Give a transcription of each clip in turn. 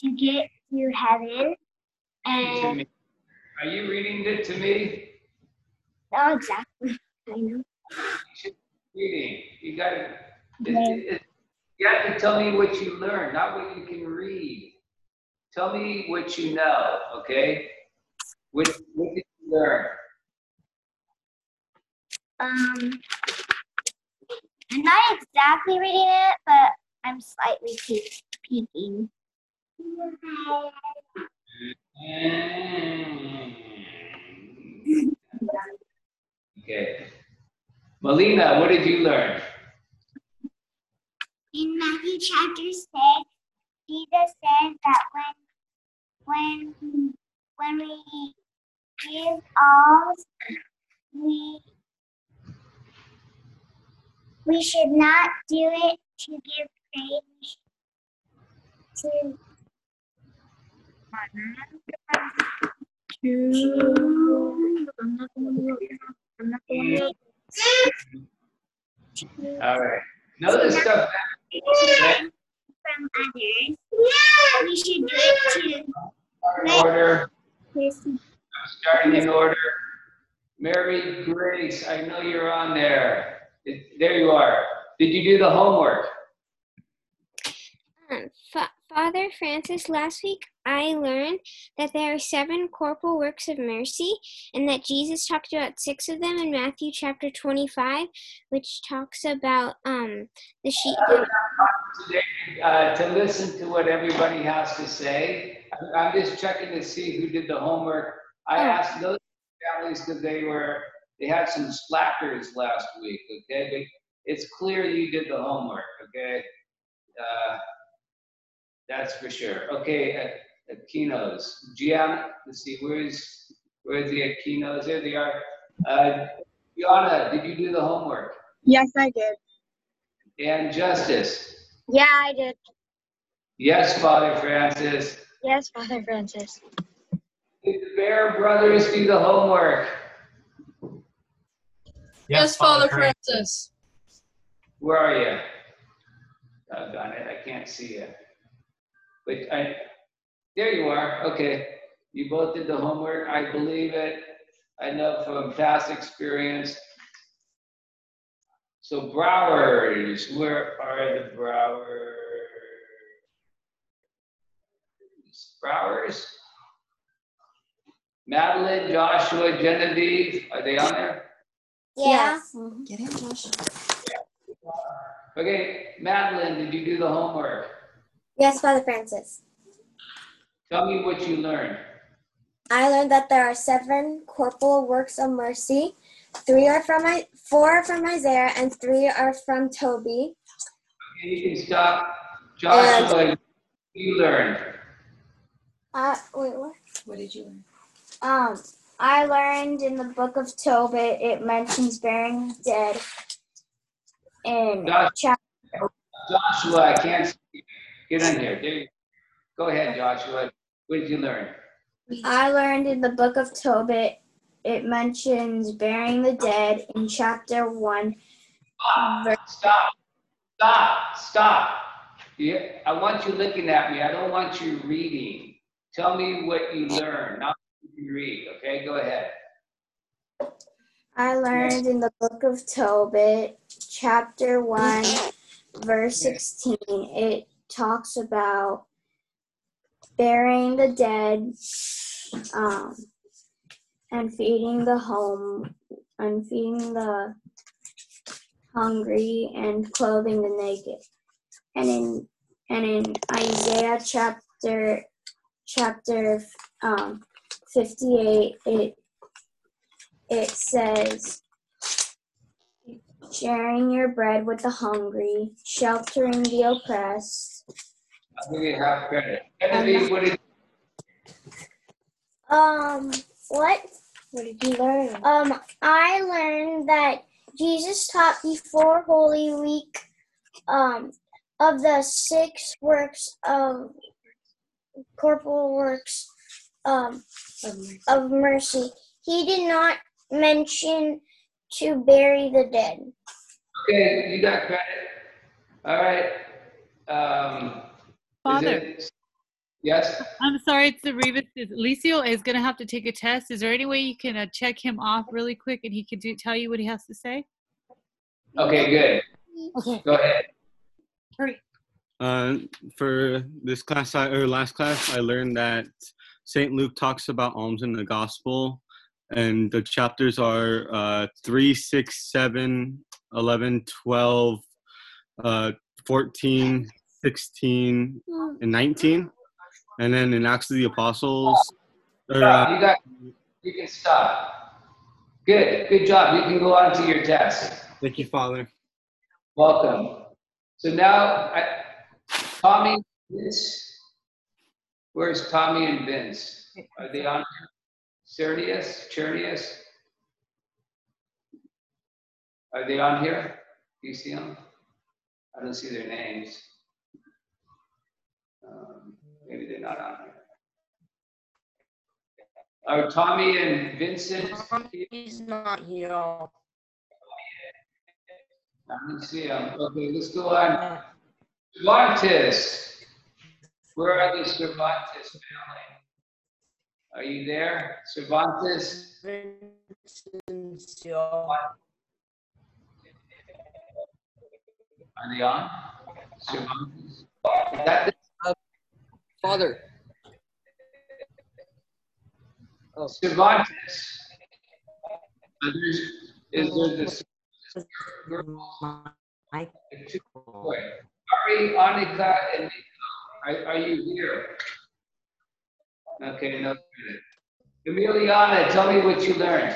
to get to heaven. To me. Are you reading it to me? Not exactly. I know. You should be reading. You got to. You have to tell me what you learned, not what you can read. Tell me what you know, okay? What did you learn? I'm not exactly reading it, but I'm slightly peeking. Okay. Melina, what did you learn? In Matthew chapter 6, Jesus says that when we give alms, we should not do it to give praise to All right. Know this stuff. from others. We should do it In order. to Starting in order. Mary Grace, I know you're on there. There you are. Did you do the homework? Father Francis, last week I learned that there are 7 corporal works of mercy and that Jesus talked about 6 of them in Matthew chapter 25, which talks about the sheep. Today, to listen to what everybody has to say. I'm just checking to see who did the homework. I asked those families because they had some slackers last week, okay? But it's clear you did the homework, okay? That's for sure. Okay, Aquinos. Gianna, let's see, where's the Aquinos? There they are. Gianna, did you do the homework? Yes, I did. And Justice? Yeah, I did. Yes, Father Francis. Yes, Father Francis. Did the Bear brothers do the homework? Yes, Father Francis. Where are you? Doggone it, I can't see you. But there you are. Okay, you both did the homework. I believe it. I know from past experience. So Browers, where are the Browers? Browers? Madeline, Joshua, Genevieve, are they on there? Yeah. Get in, Josh. Okay, Madeline, did you do the homework? Yes, Father Francis. Tell me what you learned. I learned that there are 7 corporal works of mercy. 4 are from Isaiah, and 3 are from Toby. Okay, you can stop. Joshua, what you learned? Wait, what? What did you learn? I learned in the book of Tobit, it mentions burying the dead in chapter. Joshua, I can't see you. Get in here. There you go. Go ahead, Joshua. What did you learn? I learned in the book of Tobit, it mentions burying the dead in chapter 1. Stop. Yeah, I want you looking at me. I don't want you reading. Tell me what you learned, not what you read. Okay, go ahead. I learned in the book of Tobit, chapter 1, verse 16, it talks about burying the dead, and feeding the hungry, and clothing the naked. And in Isaiah chapter 58, it says, sharing your bread with the hungry, sheltering the oppressed. I'll give you half credit. Genevieve, what did What did you learn? I learned that Jesus taught before Holy Week of the 6 works of corporal works of mercy. He did not mention to bury the dead. Okay, you got credit. All right. Father. Yes? I'm sorry, it's the Rebus. Licio is going to have to take a test. Is there any way you can check him off really quick and he can tell you what he has to say? Okay, good. Okay. Go ahead. Hurry. For this class, last class, I learned that St. Luke talks about alms in the gospel, and the chapters are 3, 6, 7, 11, 12, 14, 16, and 19. And then in Acts of the Apostles, You can stop. Good job. You can go on to your test. thank you, Father. Welcome. So now, Tommy, Vince. Where's Tommy and Vince? Are they on? Chernius? Are they on here? Do you see them? I don't see their names. Maybe they're not on here. Are Tommy and Vincent? He's not here. I don't see them. Okay, let's go on. Cervantes. Where are the Cervantes family? Are you there? Cervantes? Are they on? Cervantes? Is that Father. Oh. Cervantes. Is there this Ari, Anika, and Nico? Are you here? Okay, no. Emiliana, tell me what you learned.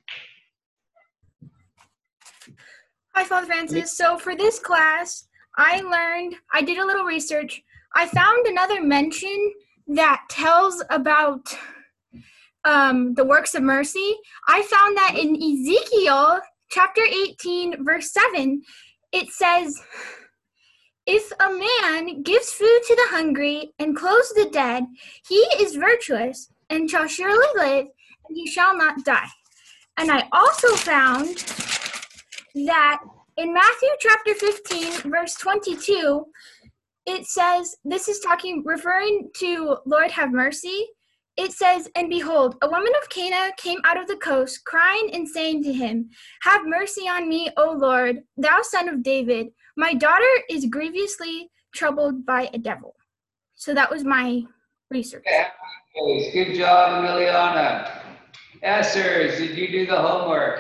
Hi, Father Francis. So for this class, I did a little research. I found another mention that tells about the works of mercy. I found that in Ezekiel chapter 18, verse 7, it says, if a man gives food to the hungry and clothes the dead, he is virtuous and shall surely live, and he shall not die. And I also found that in Matthew chapter 15, verse 22, it says, this is referring to Lord have mercy. It says, and behold, a woman of Cana came out of the coast, crying and saying to him, have mercy on me, O Lord, thou son of David. My daughter is grievously troubled by a devil. So that was my research. Good job, Emiliana. Essers, did you do the homework?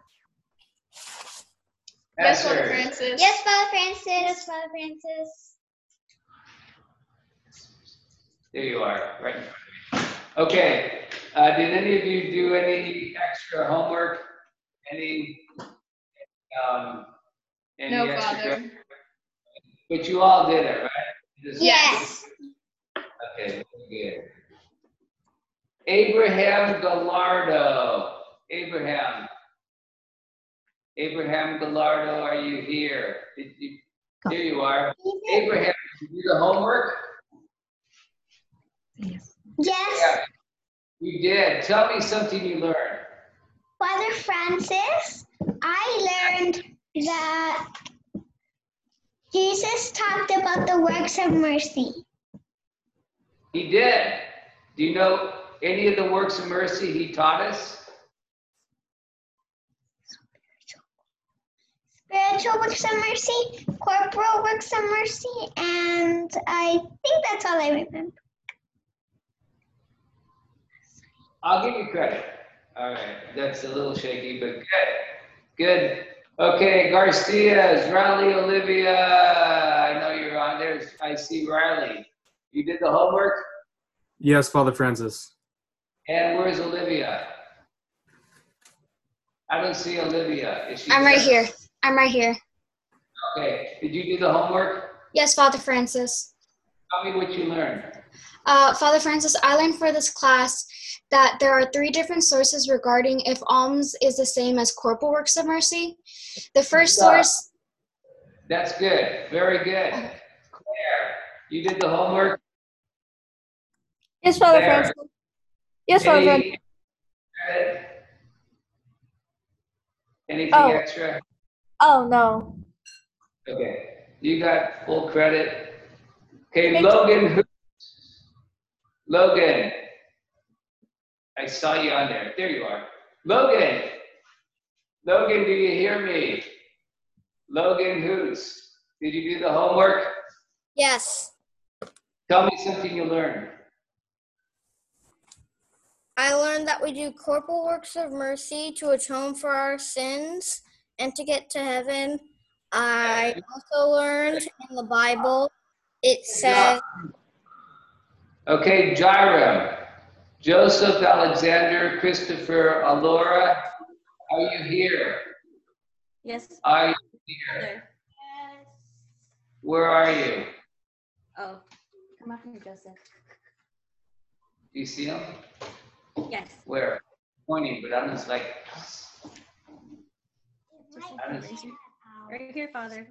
Yes, Father Francis. Yes, Father Francis. Yes, Father Francis. There you are, right in front of me. Okay, did any of you do any extra homework? Any No, extra? Father. But you all did it, right? Yes. Okay, good. Abraham Gallardo. Abraham Gallardo, are you here? Here you are. Abraham, did you do the homework? Yes. Yeah, you did. Tell me something you learned. Father Francis, I learned that Jesus talked about the works of mercy. He did. Do you know any of the works of mercy he taught us? Spiritual works of mercy, corporal works of mercy, and I think that's all I remember. I'll give you credit. All right, that's a little shaky, but good. Okay, Garcias, Riley, Olivia, I know you're on there. I see Riley. You did the homework? Yes, Father Francis. And where's Olivia? I don't see Olivia. Is she I'm right here. Okay, did you do the homework? Yes, Father Francis. Tell me what you learned. Father Francis, I learned for this class that there are 3 different sources regarding if alms is the same as corporal works of mercy. The first source... That's good. Very good. Claire, you did the homework? Yes, Father Francis. Yes, Father Francis. Anything extra? Oh, no. Okay. You got full credit. Okay, Logan, Logan. I saw you on there. There you are. Logan. Logan, do you hear me? Logan Hoots. Did you do the homework? Yes. Tell me something you learned. I learned that we do corporal works of mercy to atone for our sins and to get to heaven. I also learned in the Bible, it says, okay, Jairam, Joseph, Alexander, Christopher, Alora, are you here? Yes. Are you here? There. Where are you? Oh, come up here, Joseph. Do you see him? Yes. Where? Pointing, but I'm just like. Right here, Father.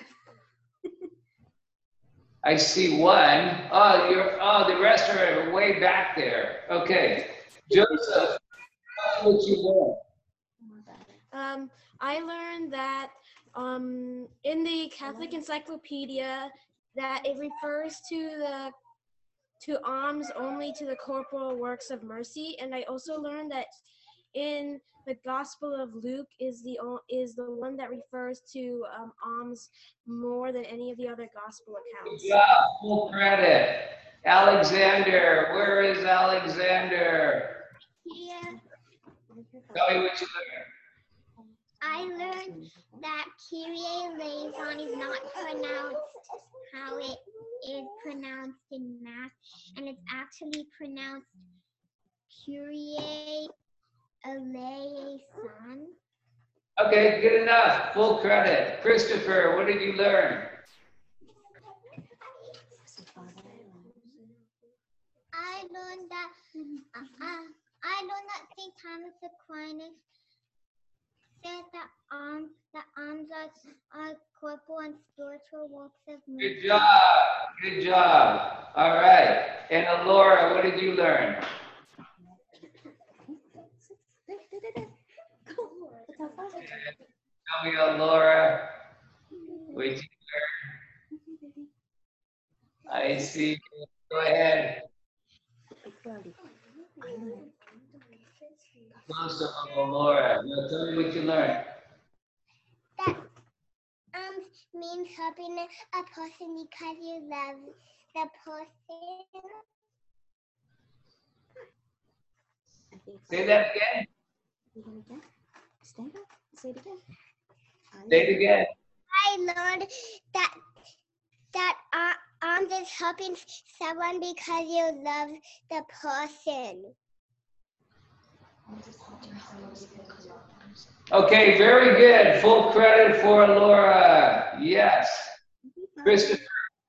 I see one. Oh, the rest are way back there. Okay, Joseph, what did you learn? I learned that in the Catholic Encyclopedia that it refers to alms only to the corporal works of mercy, and I also learned that in the Gospel of Luke is the one that refers to alms more than any of the other gospel accounts. Good job, full credit. Alexander, where is Alexander? Here. Tell me what you learned. I learned that Kyrie eleison is not pronounced how it is pronounced in Math, and it's actually pronounced Kyrie eleison. Okay, good enough. Full credit. Christopher, what did you learn? I learned that St. Thomas Aquinas said that alms are corporal and spiritual works of mercy. Good job. Good job. All right. And Alora, what did you learn? Tell me, Alora, what did you learn? I see. Go ahead. Close up, Alora. Now tell me what you learned. That means helping a person because you love the person. Say that again. Say it again. Say it again. I learned that alms is helping someone because you love the person. Okay, very good. Full credit for Laura. Yes. Christopher.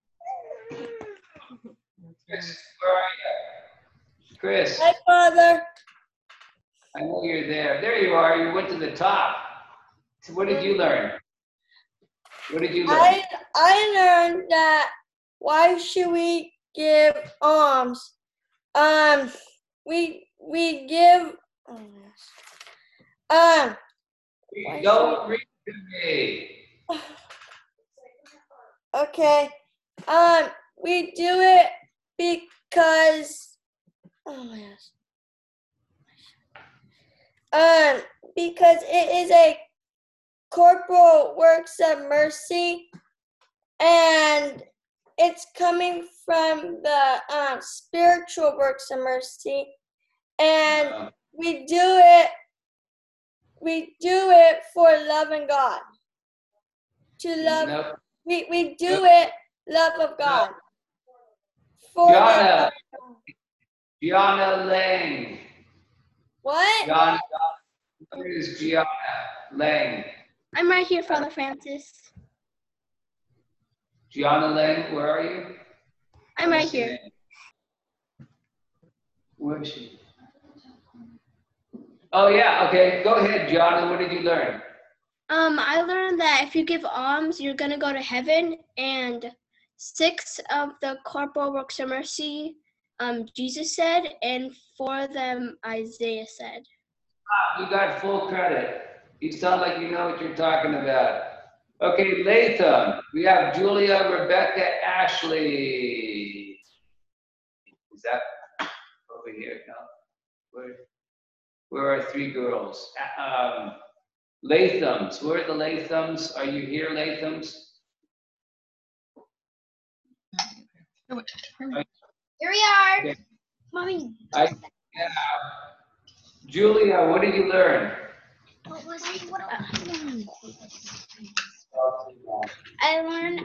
Chris, where are you? Chris. Hi, Father. I know you're there. There you are. You went to the top. So what did you learn? What did you learn? I learned that why should we give alms? We give. Don't read to me. Okay. We do it because. Because it is a corporal works of mercy, and it's coming from the spiritual works of mercy, and we do it for loving God. To love, Nope. we do it love of God. For Gianna Lang. What? Gianna, where is Gianna Lang? I'm right here, Father Francis. Gianna Lang, where are you? I'm right here. Where is she? Oh yeah, okay. Go ahead, Gianna. What did you learn? I learned that if you give alms, you're gonna go to heaven, and 6 of the corporal works of mercy, Jesus said, and 4 of them Isaiah said. You got full credit. You sound like you know what you're talking about. Okay, Latham. We have Julia, Rebecca, Ashley. Is that over here. No. Where are 3 girls? Lathams. Where are the Lathams? Are you here, Lathams? Here we are. Okay. Mommy. Julia, what did you learn? What was it? I learned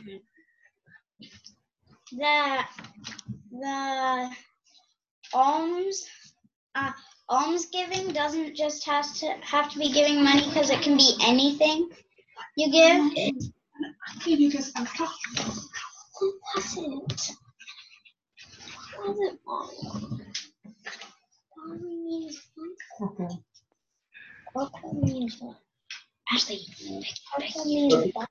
that the almsgiving doesn't just have to be giving money, because it can be anything you give. Because who was it? Who was it, Mommy? Mommy means what? Corporal means what? Ashley. Corporal means what?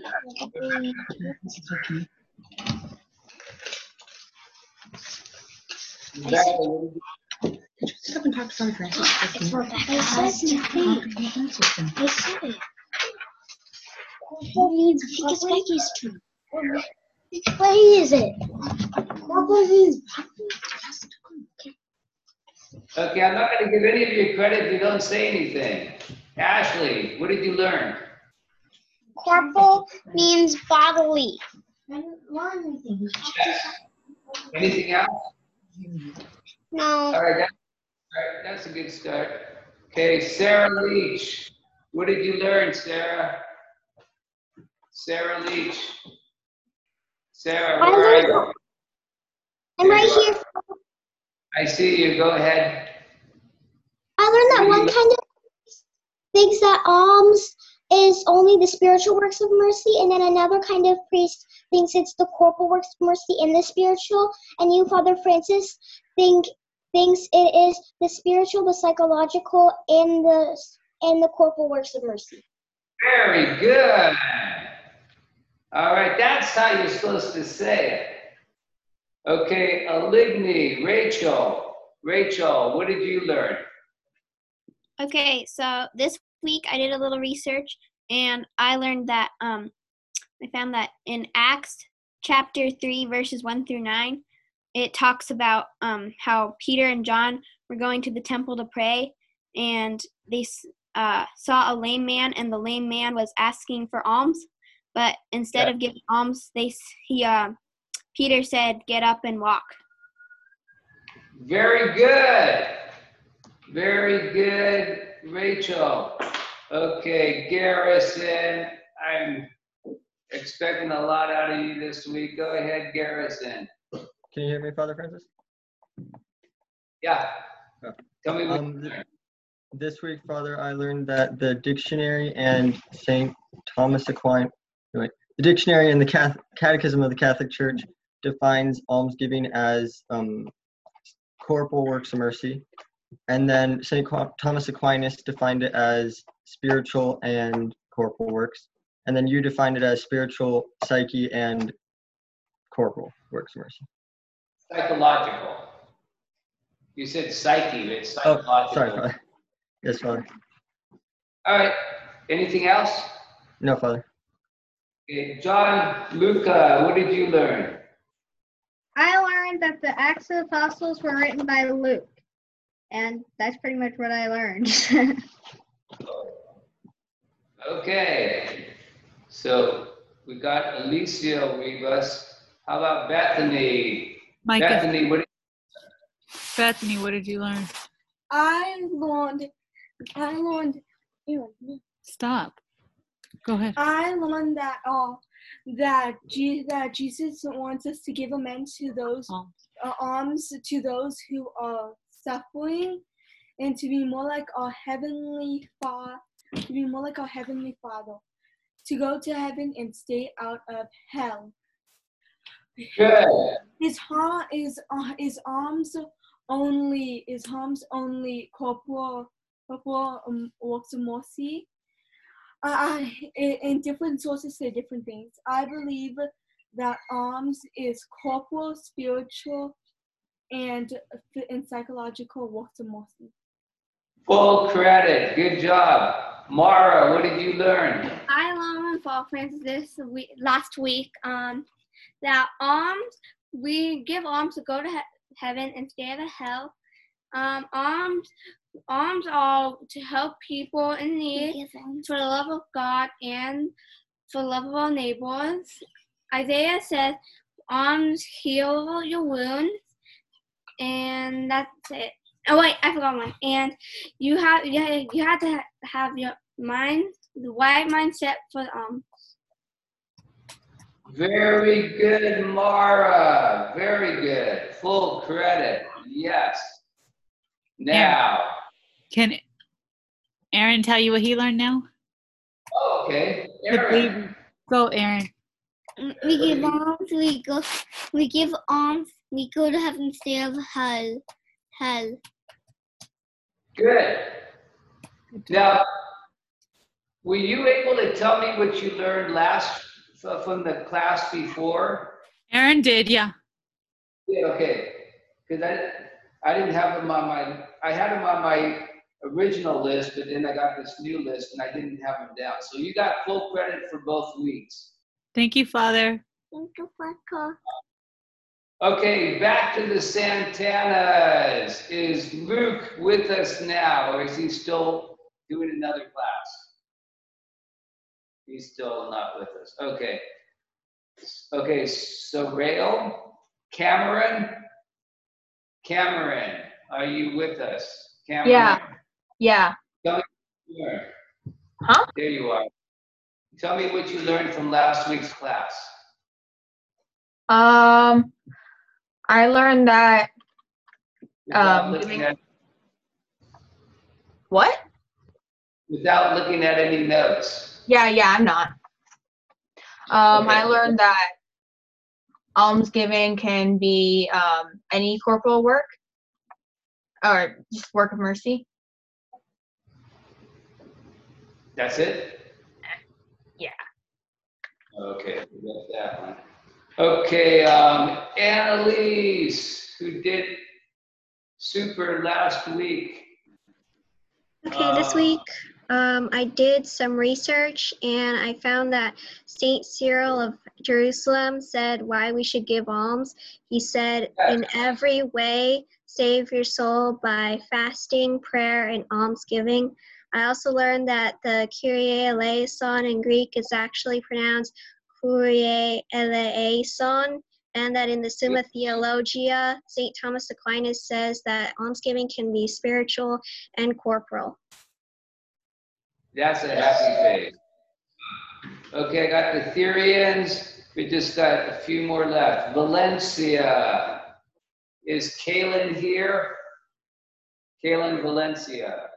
Stop and talk to Father Francis. It's Rebecca. I said it. Corporal means because Becky's true. What is it? Corporal means. Okay, I'm not going to give any of you credit if you don't say anything. Ashley, what did you learn? Corporal means bodily. I didn't learn anything. Anything else? No. All right, that's a good start. Okay, Sarah Leach, what did you learn, Sarah? Sarah Leach. Sarah, where are you? I'm right here. I see you. Go ahead. I learned that one kind of thinks that alms is only the spiritual works of mercy, and then another kind of priest thinks it's the corporal works of mercy in the spiritual, and you, Father Francis, thinks it is the spiritual, the psychological, and the corporal works of mercy. Very good. All right, that's how you're supposed to say it. Okay, Aligny, Rachel, what did you learn? Okay, so this week I did a little research, and I learned that I found that in Acts chapter 3 verses 1 through 9, it talks about how Peter and John were going to the temple to pray, and they saw a lame man, and the lame man was asking for alms, but instead of giving alms, Peter said, "Get up and walk." Very good. Very good, Rachel. Okay, Garrison, I'm expecting a lot out of you this week. Go ahead, Garrison. Can you hear me, Father Francis? Yeah. Oh. Tell me what this week, Father, I learned that the dictionary and St. Thomas Aquinas, the dictionary and the Catechism of the Catholic Church defines almsgiving as corporal works of mercy. And then St. Thomas Aquinas defined it as spiritual and corporal works. And then you defined it as spiritual, psyche, and corporal works of mercy. Psychological. You said psyche, but it's psychological. Oh, sorry, Father. Yes, Father. All right. Anything else? No, Father. Okay. John, Luca, what did you learn? I learned that the Acts of the Apostles were written by Luke. And that's pretty much what I learned. Okay. So we got Alicia Rivas. How about Bethany? Micah. Bethany, what did you learn? I learned. Stop. Go ahead. I learned that Jesus wants us to give amends to those alms to those who are suffering, and to be more like our heavenly Father. To go to heaven and stay out of hell. Good. Is alms only corporal works of mercy? In different sources say different things. I believe that alms is corporal, spiritual, and psychological works of mercy. Full credit. Good job. Mara, what did you learn? I learned from Francis last week that alms, we give alms to go to heaven instead of hell. Alms are to help people in need, for the love of God and for the love of our neighbors. Isaiah says, alms heal your wounds, and that's it. Oh wait, I forgot one. And you have to have your mind, the right mindset for the alms. Very good, Mara. Very good. Full credit. Yes. Now. Can Aaron tell you what he learned now? Oh, okay. Aaron. Go, Aaron. We give alms. We give alms. We go to heaven instead of hell. Good. Now, were you able to tell me what you learned from the class before? Aaron did, yeah. Yeah, okay. Because I didn't have them on I had them on my original list, but then I got this new list and I didn't have them down. So you got full credit for both weeks. Thank you, Father. Thank you, Father. Okay, back to the Santanas. Is Luke with us now, or is he still doing another class? He's still not with us. Okay. Okay, so Rael, Cameron, are you with us? Cameron? Yeah. Tell me what you learned. Huh? There you are. Tell me what you learned from last week's class. I learned that what? Without looking at any notes. Yeah, I'm not. Okay. I learned that almsgiving can be any corporal work or just work of mercy. That's it? Yeah. Okay, we got that one. Okay, Annalise, who did super last week. Okay, this week I did some research and I found that Saint Cyril of Jerusalem said why we should give alms. He said, in every way, save your soul by fasting, prayer, and almsgiving. I also learned that the Kyrie eleison in Greek is actually pronounced Kyrie eleison, and that in the Summa Theologia, St. Thomas Aquinas says that almsgiving can be spiritual and corporal. That's a happy face. Okay, I got the Therians. We just got a few more left. Valencia. Is Kaylin here? Kaylin Valencia.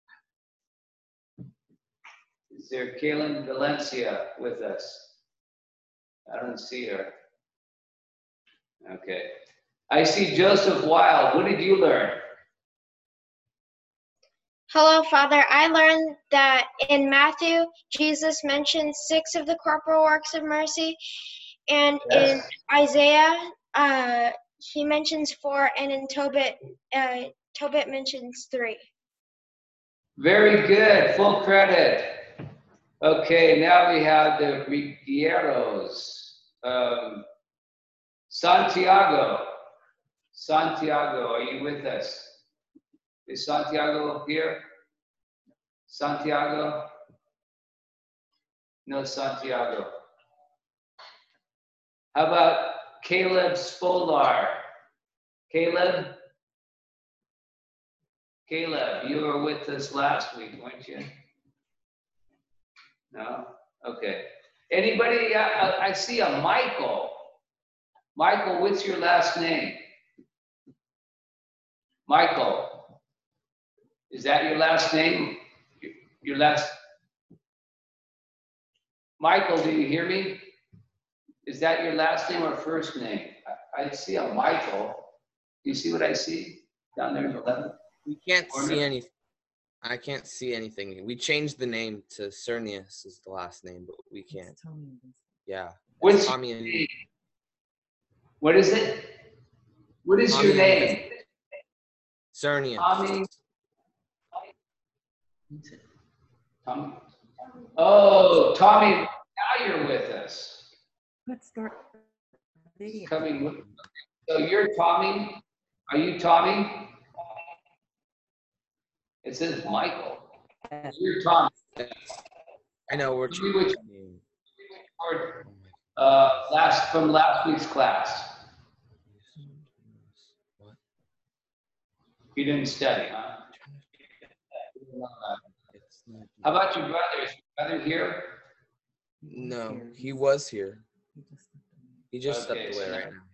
Is there Kaylin Valencia with us? I don't see her. Okay. I see Joseph Wild. What did you learn? Hello, Father. I learned that in Matthew, Jesus mentioned 6 of the corporal works of mercy, and in Isaiah, he mentions 4, and in Tobit mentions 3. Very good. Full credit. Okay, now we have the Rigueros. Santiago, are you with us? Is Santiago here? Santiago? No, Santiago. How about Caleb Spolar? Caleb, you were with us last week, weren't you? No? Okay. Anybody? I see a Michael. Michael, what's your last name? Michael. Is that your last name? Your last? Michael, do you hear me? Is that your last name or first name? I see a Michael. Do you see what I see down there in the left? We can't see anything. I can't see anything. We changed the name to Cernius is the last name, but we can't. Yeah. What's Tommy and me. What is it? What is Tommy your name? Cernius. Tommy. Oh, Tommy, now you're with us. Let's start video. Coming with, so you're Tommy? Are you Tommy? It says Michael. You're Tommy. I know we're from last week's class. You didn't study, huh? How about your brother? Is your brother here? No, he was here. He just stepped away right now.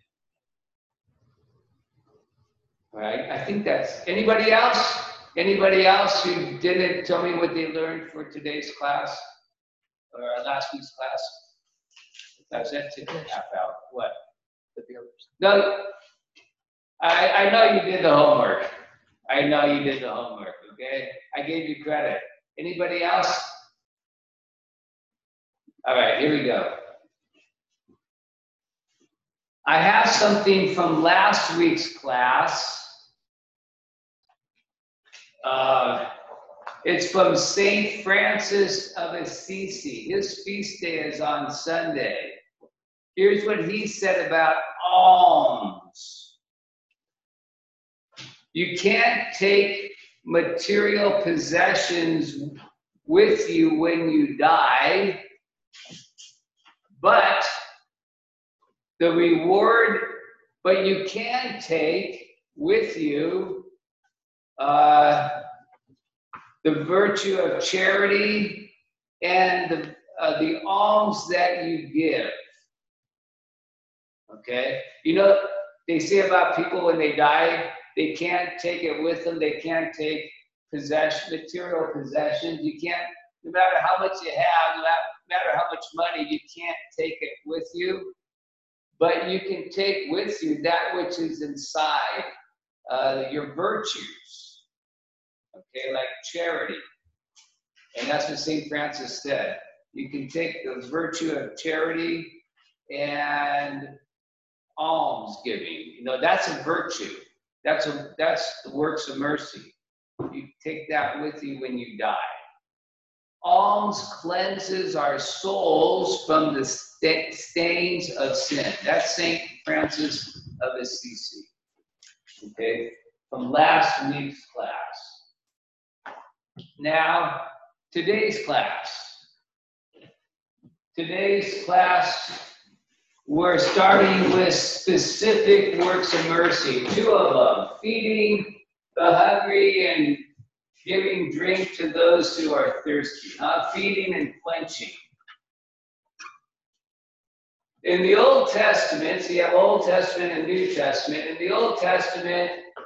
All right, I think that's, anybody else? Anybody else who didn't tell me what they learned for today's class? Or last week's class? That's it, half out. What? No, I know you did the homework. I know you did the homework, okay? I gave you credit. Anybody else? All right, here we go. I have something from last week's class. It's from St. Francis of Assisi. His feast day is on Sunday. Here's what he said about alms. You can't take material possessions with you when you die, but you can take with you the virtue of charity and the alms that you give. Okay? You know, they say about people when they die, they can't take it with them. They can't take material possessions. You can't, no matter how much you have, no matter how much money, you can't take it with you. But you can take with you that which is inside your virtues. Okay, like charity. And that's what St. Francis said. You can take the virtue of charity and alms giving. You know, that's a virtue. That's the works of mercy. You take that with you when you die. Alms cleanses our souls from the stains of sin. That's St. Francis of Assisi. Okay, from last week's class. Now, today's class. Today's class, we're starting with specific works of mercy. 2 of them, feeding the hungry and giving drink to those who are thirsty. Feeding and quenching. In the Old Testament, so you have Old Testament and New Testament. In the Old Testament,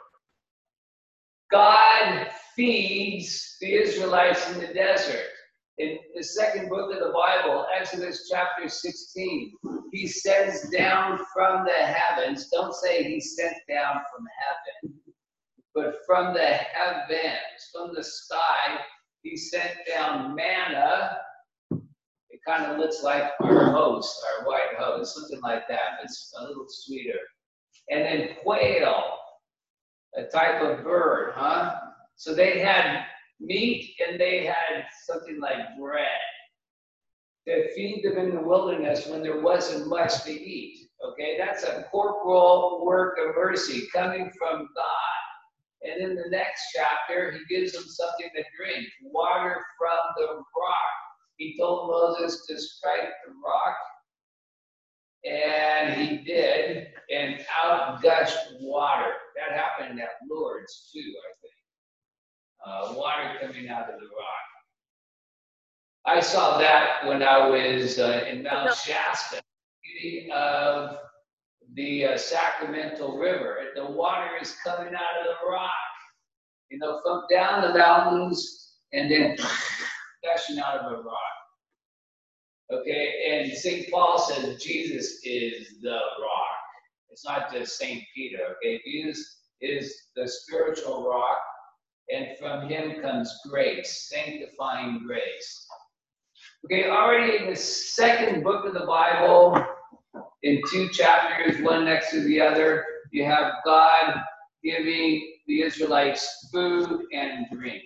God feeds the Israelites in the desert. In the second book of the Bible, Exodus chapter 16, he sends down from the heavens. Don't say he sent down from heaven, but from the heavens, from the sky, he sent down manna. It kind of looks like our host, our white host, something like that. It's a little sweeter. And then quail, a type of bird, So they had meat and they had something like bread to feed them in the wilderness when there wasn't much to eat. Okay, that's a corporal work of mercy coming from God. And in the next chapter, he gives them something to drink, water from the rock. He told Moses to strike the rock, and he did, and out gushed water. That happened at Lourdes too, I think. Water coming out of the rock. I saw that when I was in Mount Shasta, of the Sacramento River. And the water is coming out of the rock, you know, from down the mountains and then gushing out of the rock. Okay, and St. Paul says Jesus is the rock. It's not just St. Peter, okay? Jesus is the spiritual rock, and from him comes grace, sanctifying grace. Okay, already in the second book of the Bible, in 2 chapters, one next to the other, you have God giving the Israelites food and drink.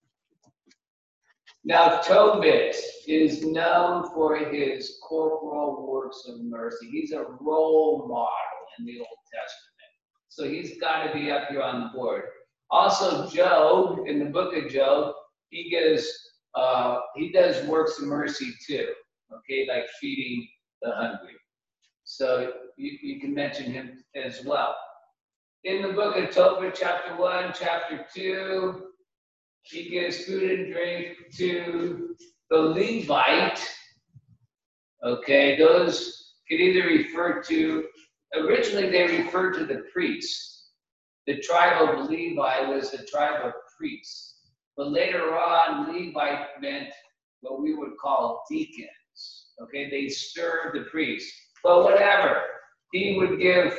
Now, Tobit is known for his corporal works of mercy. He's a role model in the Old Testament. So he's got to be up here on the board. Also, Job, in the book of Job, he does works of mercy too, okay, like feeding the hungry. So you can mention him as well. In the book of Tobit, chapter 1, chapter 2, he gives food and drink to the Levite. Okay, those could either refer to, originally they referred to the priests. The tribe of Levi was the tribe of priests. But later on, Levite meant what we would call deacons. Okay, they served the priests. But whatever, he would give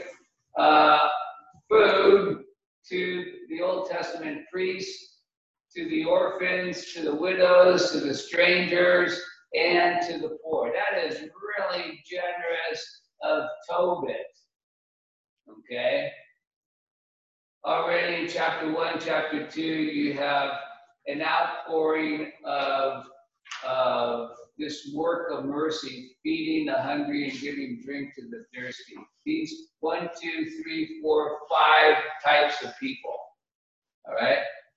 food to the Old Testament priests, to the orphans, to the widows, to the strangers, and to the poor. That is really generous of Tobit. Okay? Already in chapter 1, chapter 2, you have an outpouring of this work of mercy, feeding the hungry and giving drink to the thirsty. These 1, 2, 3, 4, 5 types of people. All right?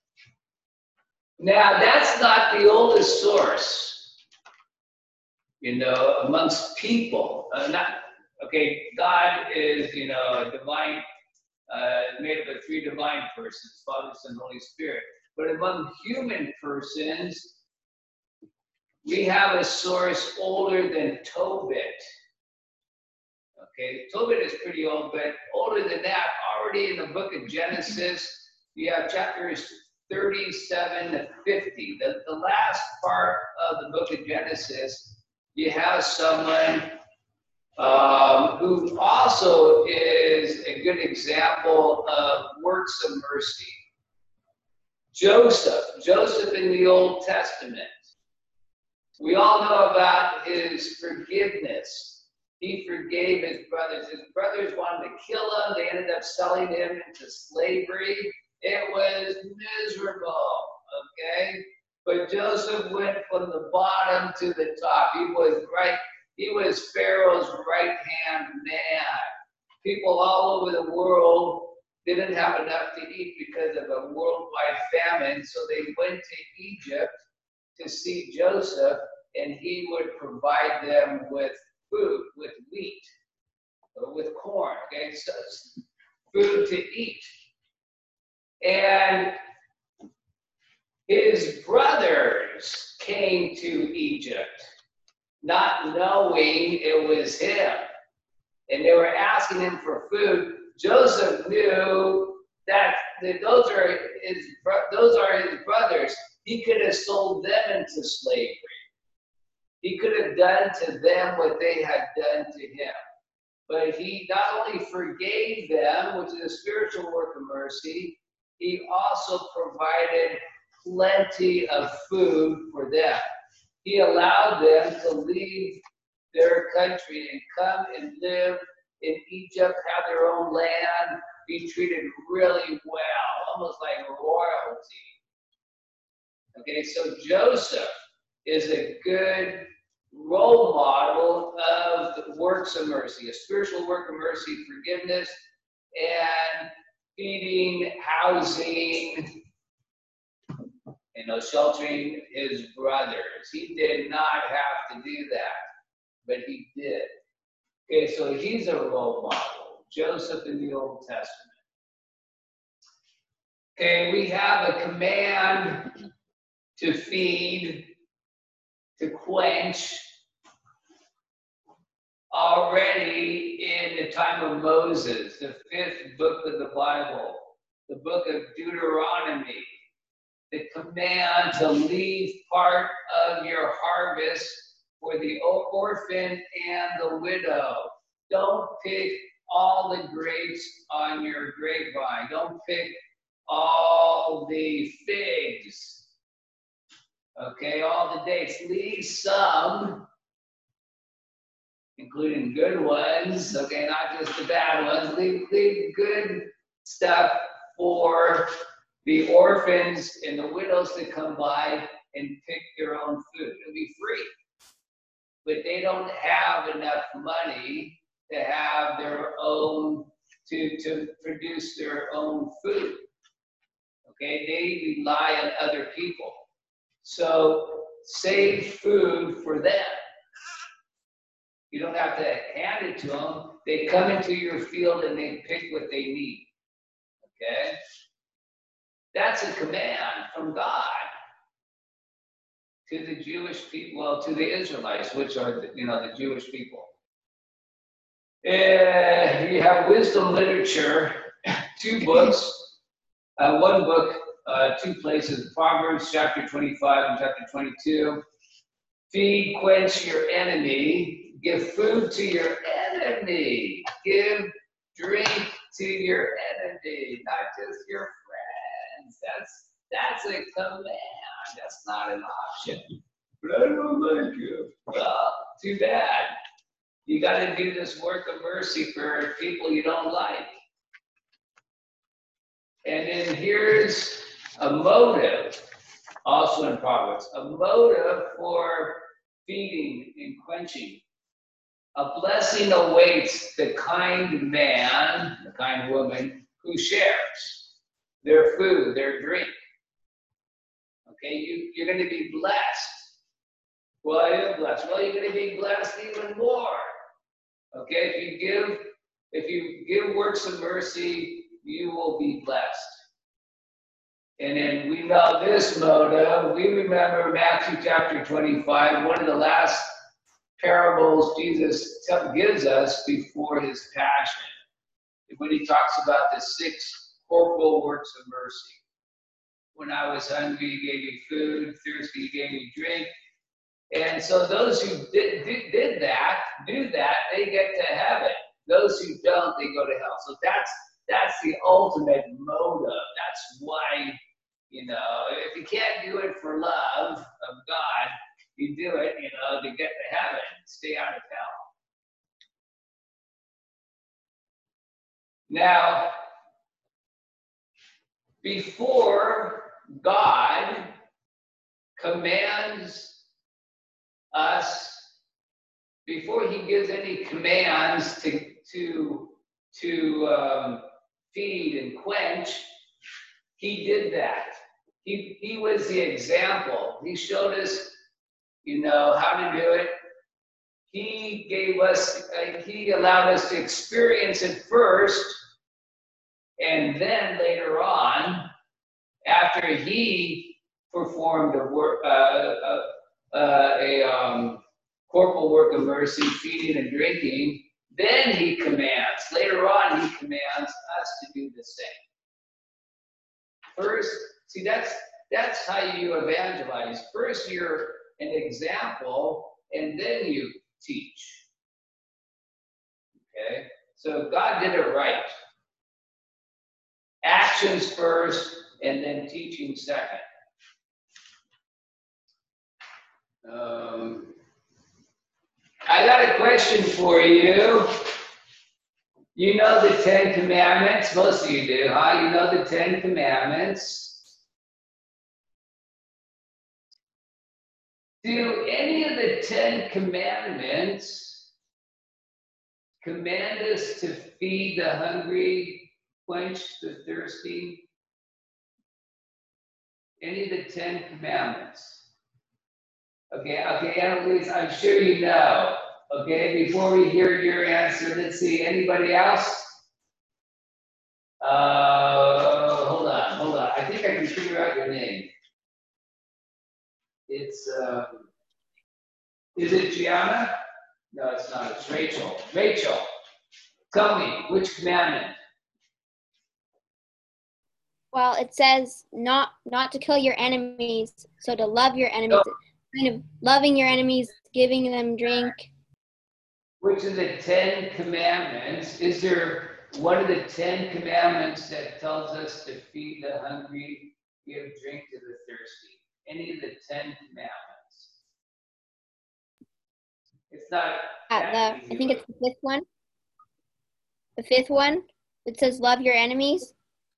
Now, that's not the oldest source, amongst people. God is, a divine, made up of 3 divine persons, Father, Son, Holy Spirit. But among human persons, we have a source older than Tobit. Okay, Tobit is pretty old, but older than that, already in the book of Genesis, you have chapters 37 to 50. The last part of the book of Genesis, you have someone who also is a good example of works of mercy. Joseph in the Old Testament. We all know about his forgiveness. He forgave his brothers. His brothers wanted to kill him. They ended up selling him into slavery. It was miserable, okay? But Joseph went from the bottom to the top. He was Pharaoh's right-hand man. People all over the world didn't have enough to eat because of a worldwide famine, so they went to Egypt to see Joseph, and he would provide them with food, with wheat, or with corn, okay? So food to eat. And his brothers came to Egypt, not knowing it was him. And they were asking him for food. Joseph knew that those are his brothers. He could have sold them into slavery. He could have done to them what they had done to him. But he not only forgave them, which is a spiritual work of mercy, he also provided plenty of food for them. He allowed them to leave their country and come and live in Egypt, have their own land, be treated really well, almost like royalty. Okay, so Joseph is a good role model of the works of mercy, a spiritual work of mercy, forgiveness, and feeding, housing, sheltering his brothers. He did not have to do that, but he did. Okay, so he's a role model, Joseph in the Old Testament. Okay, we have a command to feed, to quench, already in the time of Moses, the 5th book of the Bible, the book of Deuteronomy, the command to leave part of your harvest for the orphan and the widow. Don't pick all the grapes on your grapevine. Don't pick all the figs. Okay, all the dates. Leave some, including good ones, okay, not just the bad ones. Leave good stuff for the orphans and the widows to come by and pick their own food. It'll be free. But they don't have enough money to have their own to produce their own food. Okay, they rely on other people. So save food for them. You don't have to hand it to them. They come into your field and they pick what they need. Okay? That's a command from God to the Jewish people, well, to the Israelites, which are the Jewish people. You have wisdom literature, 2 books, one book, 2 places, Proverbs chapter 25 and chapter 22. Feed, quench your enemy, give food to your enemy, give drink to your enemy, not just your friends. That's a command. That's not an option. But I don't like you. Well, too bad. You got to do this work of mercy for people you don't like. And then here's a motive, also in Proverbs, a motive for feeding and quenching. A blessing awaits the kind man, the kind woman, who shares their food, their drink. Okay, you're going to be blessed. Well, I am blessed. Well, you're going to be blessed even more. Okay, if you give works of mercy, you will be blessed. And then we know this motive. We remember Matthew chapter 25, one of the last parables Jesus gives us before his passion, when he talks about the 6 corporal works of mercy. When I was hungry, you gave me food. Thirsty, you gave me drink. And so those who do that, they get to heaven. Those who don't, they go to hell. So that's the ultimate motive. That's why, if you can't do it for love of God, you do it, to get to heaven, stay out of hell. Now, before God commands us, before he gives any commands to feed and quench, he did that. He was the example. He showed us, how to do it. He gave us, he allowed us to experience it first, and then later on, after he performed a corporal work of mercy, feeding and drinking, then he commands. Later on, he commands us to do the same. First, see, that's how you evangelize. First, you're an example, and then you teach. Okay? So God did it right. Actions first, and then teaching second. I got a question for you. You know the 10 Commandments? Most of you do, huh? You know the 10 Commandments. Do any of the 10 Commandments command us to feed the hungry, quench the thirsty? Any of the 10 Commandments? Okay, Annalise, I'm sure you know. Okay, before we hear your answer, let's see, anybody else? Hold on. I think I can figure out your name. It's, is it Gianna? No, it's not, it's Rachel. Rachel, tell me, which commandment? Well, it says not to kill your enemies, so to love your enemies. Kind of loving your enemies, giving them drink. Which of the 10 Commandments, is there one of the 10 Commandments that tells us to feed the hungry, give drink to the thirsty? Any of the 10 Commandments? It's not. I think it's the 5th one. The 5th one, it says love your enemies.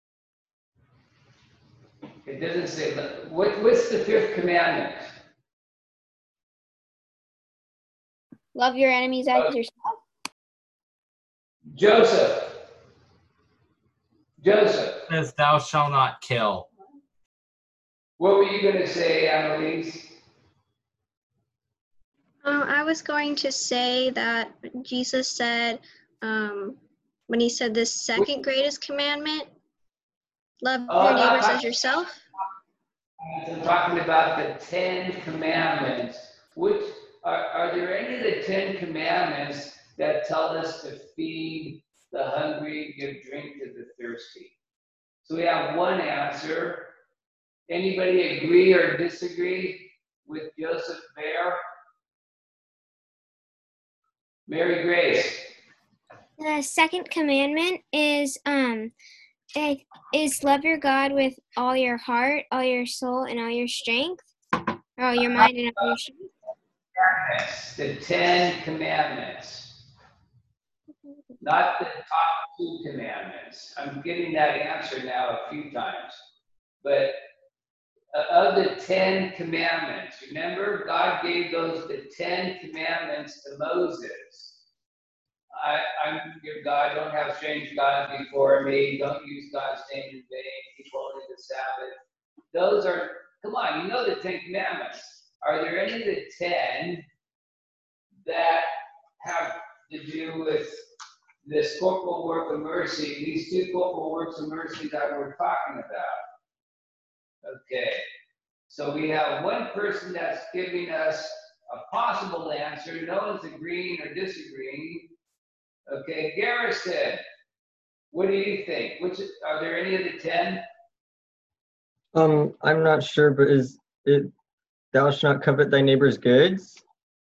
It doesn't say, what's the 5th commandment? Love your enemies as yourself. Joseph, Joseph. It says, thou shalt not kill. What were you going to say, Annalise? I was going to say that Jesus said, when he said the second greatest commandment, love your neighbors as yourself. I'm talking about the 10 Commandments. Which are there any of the 10 Commandments that tell us to feed the hungry, give drink to the thirsty? So we have one answer. Anybody agree or disagree with Joseph Bear? Mary Grace. The second commandment is love your God with all your heart, all your soul, and all your strength, or all your mind and all your strength. The 10 Commandments. Not the top 2 commandments. I'm getting that answer now a few times. But of the 10 Commandments, remember, God gave the 10 Commandments to Moses. I'm your God, don't have strange gods before me, don't use God's name in vain, keep holy the Sabbath. Those are, come on, you know the 10 Commandments. Are there any of the 10 that have to do with this corporal work of mercy, these 2 corporal works of mercy that we're talking about? Okay, so we have one person that's giving us a possible answer. No one's agreeing or disagreeing. Okay, Garrison, what do you think? Are there any of the 10? I'm not sure, but is it thou shalt not covet thy neighbor's goods?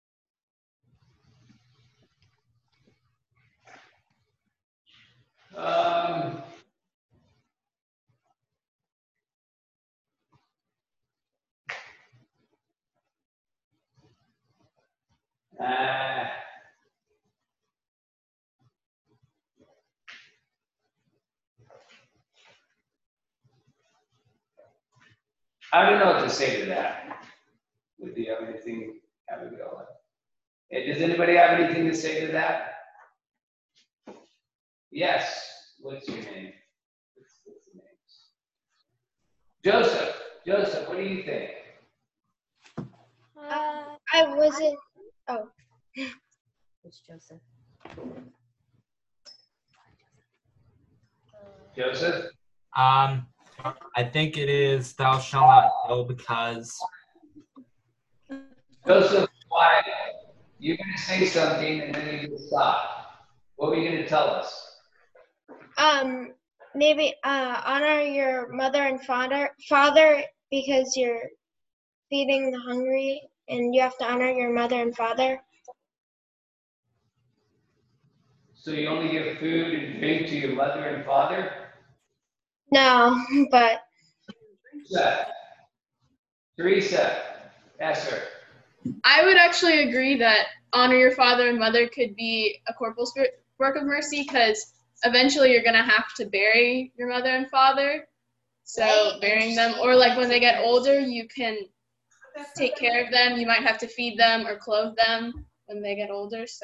I don't know what to say to that. Do you have anything, Abigail? Does anybody have anything to say to that? Yes. What's your name? What's the name? Joseph, what do you think? I wasn't. Oh. It's Joseph. Joseph? I think it is thou shalt not kill because. Joseph, why? You're going to say something and then you just stop. What were you going to tell us? Maybe honor your mother and father because you're feeding the hungry, and you have to honor your mother and father. So you only give food and drink to your mother and father? No, but. Teresa, yes, sir. I would actually agree that honor your father and mother could be a corporal work of mercy because eventually you're going to have to bury your mother and father. So burying them, or like when they get older, you can take care of them. You might have to feed them or clothe them when they get older. So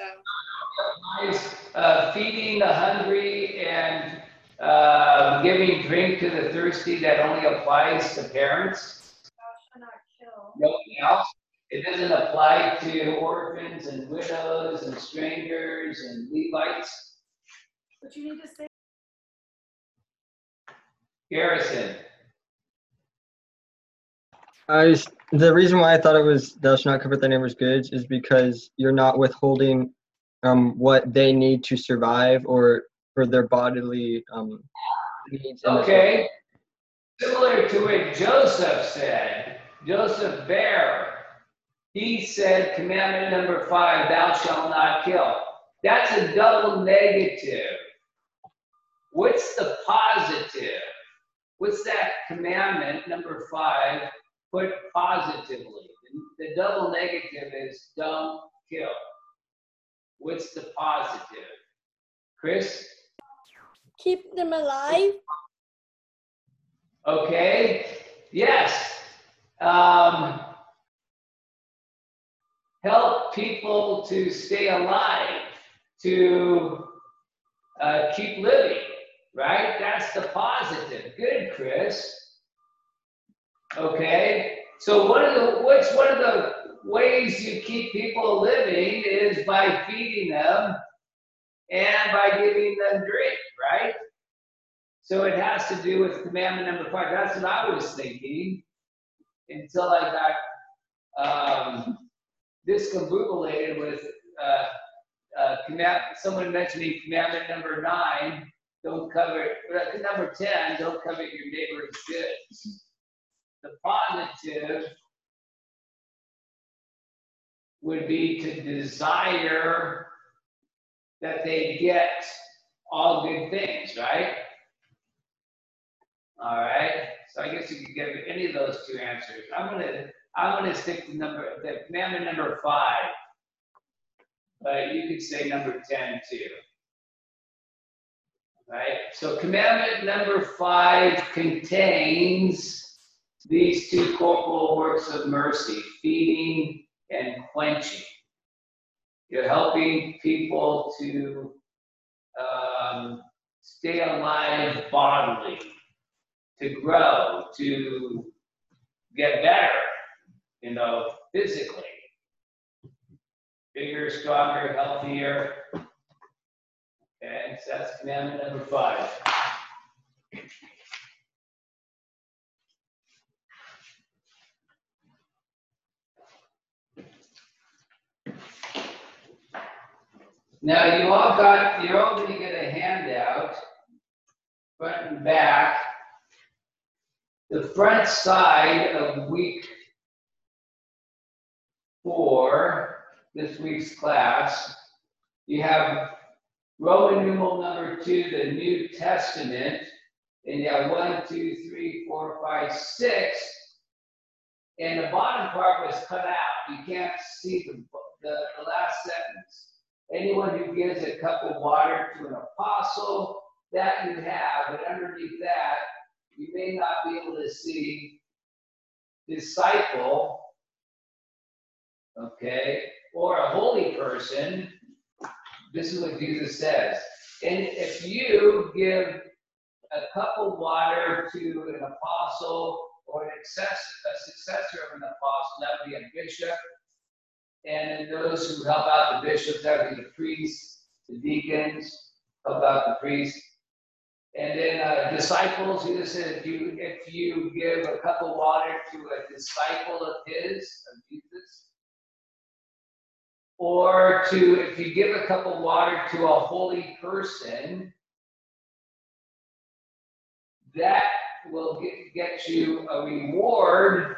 feeding the hungry and giving drink to the thirsty, that only applies to parents. Nobody else. It doesn't apply to orphans and widows and strangers and Levites. But you need to say. Garrison. The reason why I thought it was thou shalt not covet thy neighbor's goods is because you're not withholding what they need to survive or for their bodily needs. Okay. Similar to what Joseph said, Joseph Bear, he said commandment number 5, thou shalt not kill. That's a double negative. What's the positive? What's that commandment number 5 put positively? The double negative is don't kill. What's the positive? Chris? Keep them alive. Okay. Yes. Help people to stay alive, to keep living. right? That's the positive. Good, Chris. Okay, so one of the ways you keep people living is by feeding them and by giving them drink, right? So it has to do with commandment number 5. That's what I was thinking until I got discombobulated with someone mentioning commandment number 9. Don't covet. Number 10. Don't covet your neighbor's goods. The positive would be to desire that they get all good things, right? All right. So I guess you could give any of those 2 answers. I'm gonna stick to the commandment number 5, but you could say number 10 too. Right. So commandment number 5 contains these 2 corporal works of mercy: feeding and quenching. You're helping people to stay alive bodily, to grow, to get better, physically. Bigger, stronger, healthier. Okay, so that's commandment number 5. Now you're all going to get a handout, front and back. The front side of week 4, this week's class, you have Roman numeral number 2, the New Testament, and you have 1, 2, 3, 4, 5, 6, and the bottom part was cut out. You can't see the last sentence. Anyone who gives a cup of water to an apostle, that you have, but underneath that, you may not be able to see disciple, okay, or a holy person. This is what Jesus says. And if you give a cup of water to an apostle or a successor of an apostle, that would be a bishop. And then those who help out the bishops, that would be the priests, the deacons, help out the priests. And then disciples, Jesus said, if you give a cup of water to a disciple of Jesus, or if you give a cup of water to a holy person, that will get you a reward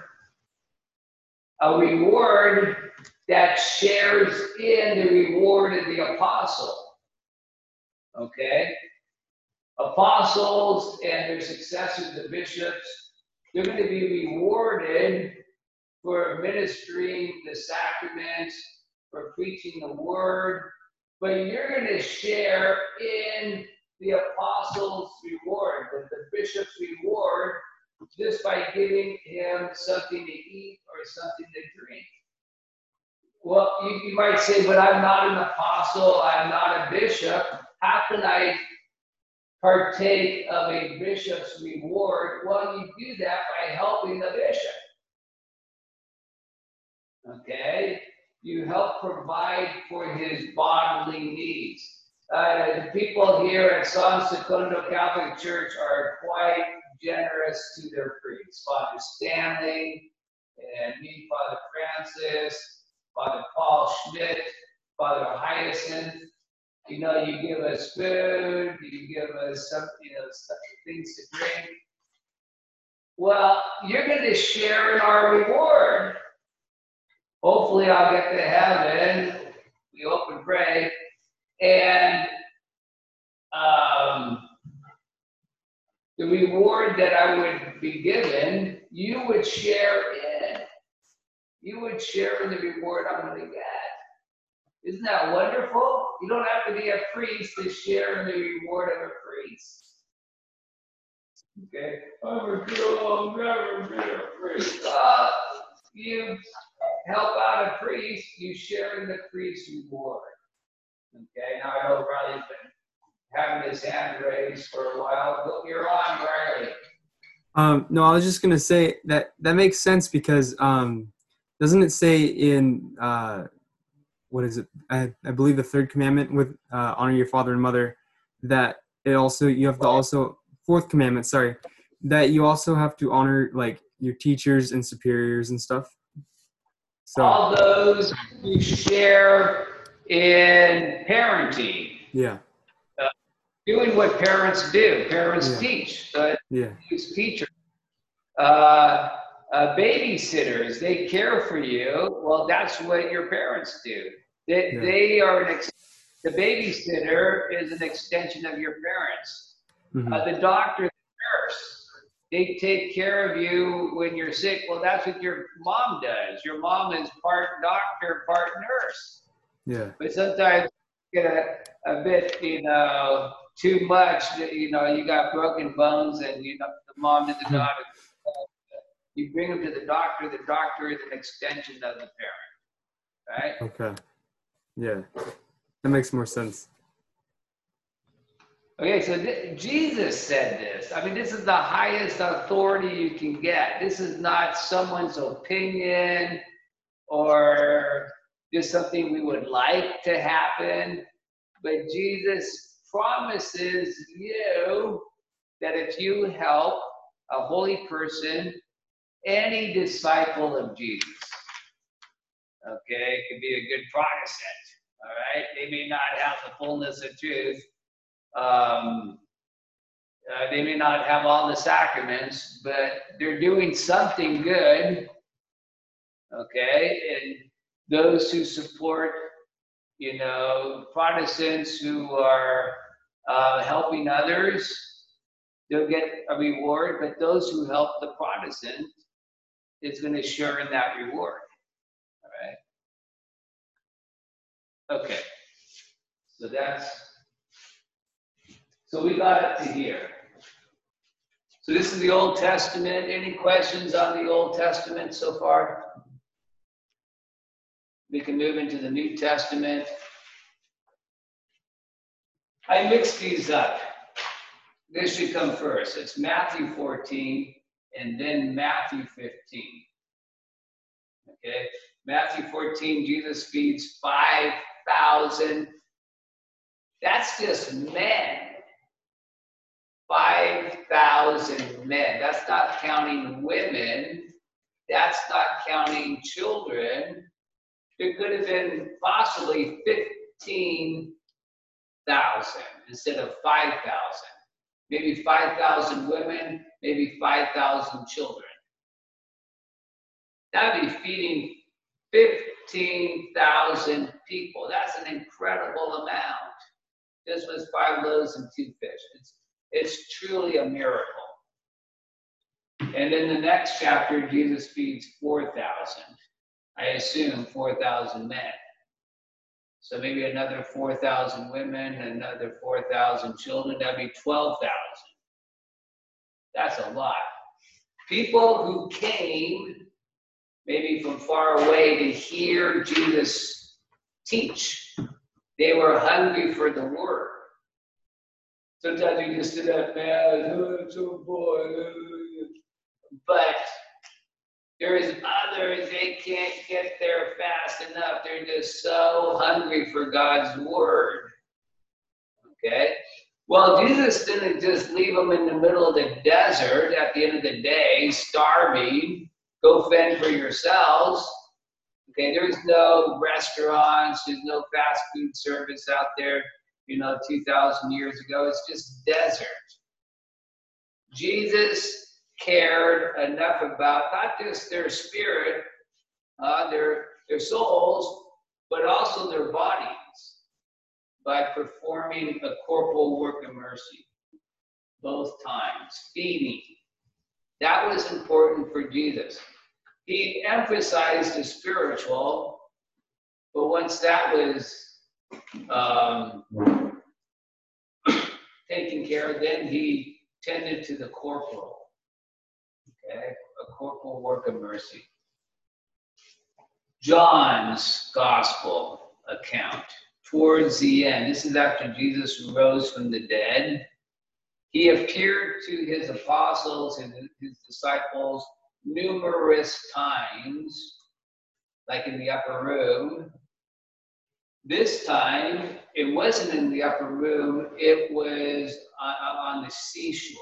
that shares in the reward of the apostle. Okay? Apostles and their successors, the bishops, they're going to be rewarded for ministering the sacraments, for preaching the word, but you're going to share in the apostles' reward, the bishop's reward, just by giving him something to eat or something to drink. Well, you might say, but I'm not an apostle, I'm not a bishop. How can I partake of a bishop's reward? Well, you do that by helping the bishop. Okay? You help provide for his bodily needs. The people here at San Secundo Catholic Church are quite generous to their priests. Father Stanley, and me, Father Francis, Father Paul Schmidt, Father Hyacinth. You give us food, you give us some, things to drink. Well, you're going to share in our reward. Hopefully I'll get to heaven. We hope and pray. And the reward that I would be given, you would share in. You would share in the reward I'm going to get. Isn't that wonderful? You don't have to be a priest to share in the reward of a priest. Okay? I'm never been a priest. You help out a priest, you share in the priest's reward. Okay? Now I know Riley's been having his hand raised for a while. You're on, Riley. No, I was just gonna say that makes sense because doesn't it say in what is it? I believe the third commandment with honor your father and mother, that it also you have to also fourth commandment, sorry, that you also have to honor like your teachers and superiors and stuff. So all those who share in parenting. Yeah. Doing what parents do. Parents teach. Teachers. Babysitters, they care for you. Well, that's what your parents do. They are the babysitter is an extension of your parents. The doctor, the nurse, they take care of you when you're sick. Well, that's what your mom does. Your mom is part doctor, part nurse. Yeah. But sometimes you get a bit, too much. You got broken bones, and the mom and the daughter. You bring them to the doctor. The doctor is an extension of the parent, right? Okay. Yeah, that makes more sense. Okay, so Jesus said this. I mean, this is the highest authority you can get. This is not someone's opinion or just something we would like to happen. But Jesus promises you that if you help a holy person, any disciple of Jesus, okay, it could be a good Protestant, all right? They may not have the fullness of truth. They may not have all the sacraments, but they're doing something good, okay? And those who support, Protestants who are helping others, they'll get a reward, but those who help the Protestant, it's going to share in that reward, all right? Okay, so we got it to here. So this is the Old Testament. Any questions on the Old Testament so far? We can move into the New Testament. I mixed these up. This should come first. It's Matthew 14 and then Matthew 15. Okay, Matthew 14, Jesus feeds 5,000. That's just men. 5,000 men. That's not counting women. That's not counting children. There could have been possibly 15,000 instead of 5,000. Maybe 5,000 women, maybe 5,000 children. That would be feeding 15,000 people. That's an incredible amount. This was 5 loaves and 2 fish. It's truly a miracle. And in the next chapter, Jesus feeds 4,000. I assume 4,000 men. So maybe another 4,000 women, another 4,000 children. That'd be 12,000. That's a lot. People who came maybe from far away to hear Jesus teach. They were hungry for the word. Sometimes you just sit up, man, I'm so bored. But there's others, they can't get there fast enough. They're just so hungry for God's word. Okay? Well, Jesus didn't just leave them in the middle of the desert at the end of the day, starving. Go fend for yourselves. Okay, there's no restaurants, there's no fast food service out there, 2,000 years ago. It's just desert. Jesus cared enough about not just their spirit, their souls, but also their bodies by performing a corporal work of mercy both times, feeding. That was important for Jesus. He emphasized the spiritual, but once that was taken care of, then he tended to the corporal. Okay, a corporal work of mercy. John's gospel account. towards the end. This is after Jesus rose from the dead. He appeared to his apostles and his disciples numerous times, like in the upper room. This time, it wasn't in the upper room, it was on the seashore.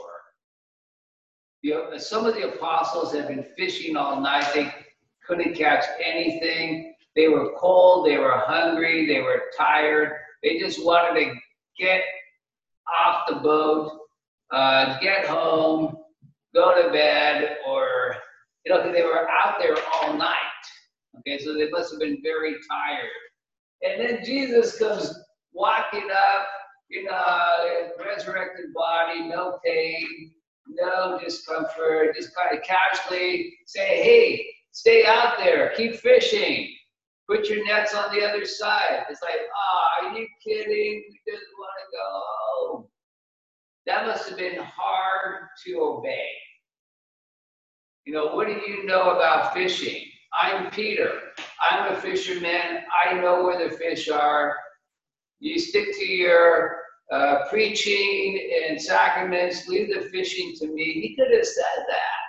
Some of the apostles had been fishing all night. They couldn't catch anything. They were cold, they were hungry, they were tired. They just wanted to get off the boat, get home, go to bed, or, they were out there all night. Okay, so they must have been very tired. And then Jesus comes walking up, resurrected body, no pain, no discomfort, just kind of casually say, hey, stay out there, keep fishing, put your nets on the other side. It's like, are you kidding? We just want to go home. That must have been hard to obey. What do you know about fishing? I'm Peter. I'm a fisherman. I know where the fish are. You stick to your preaching and sacraments. Leave the fishing to me. He could have said that.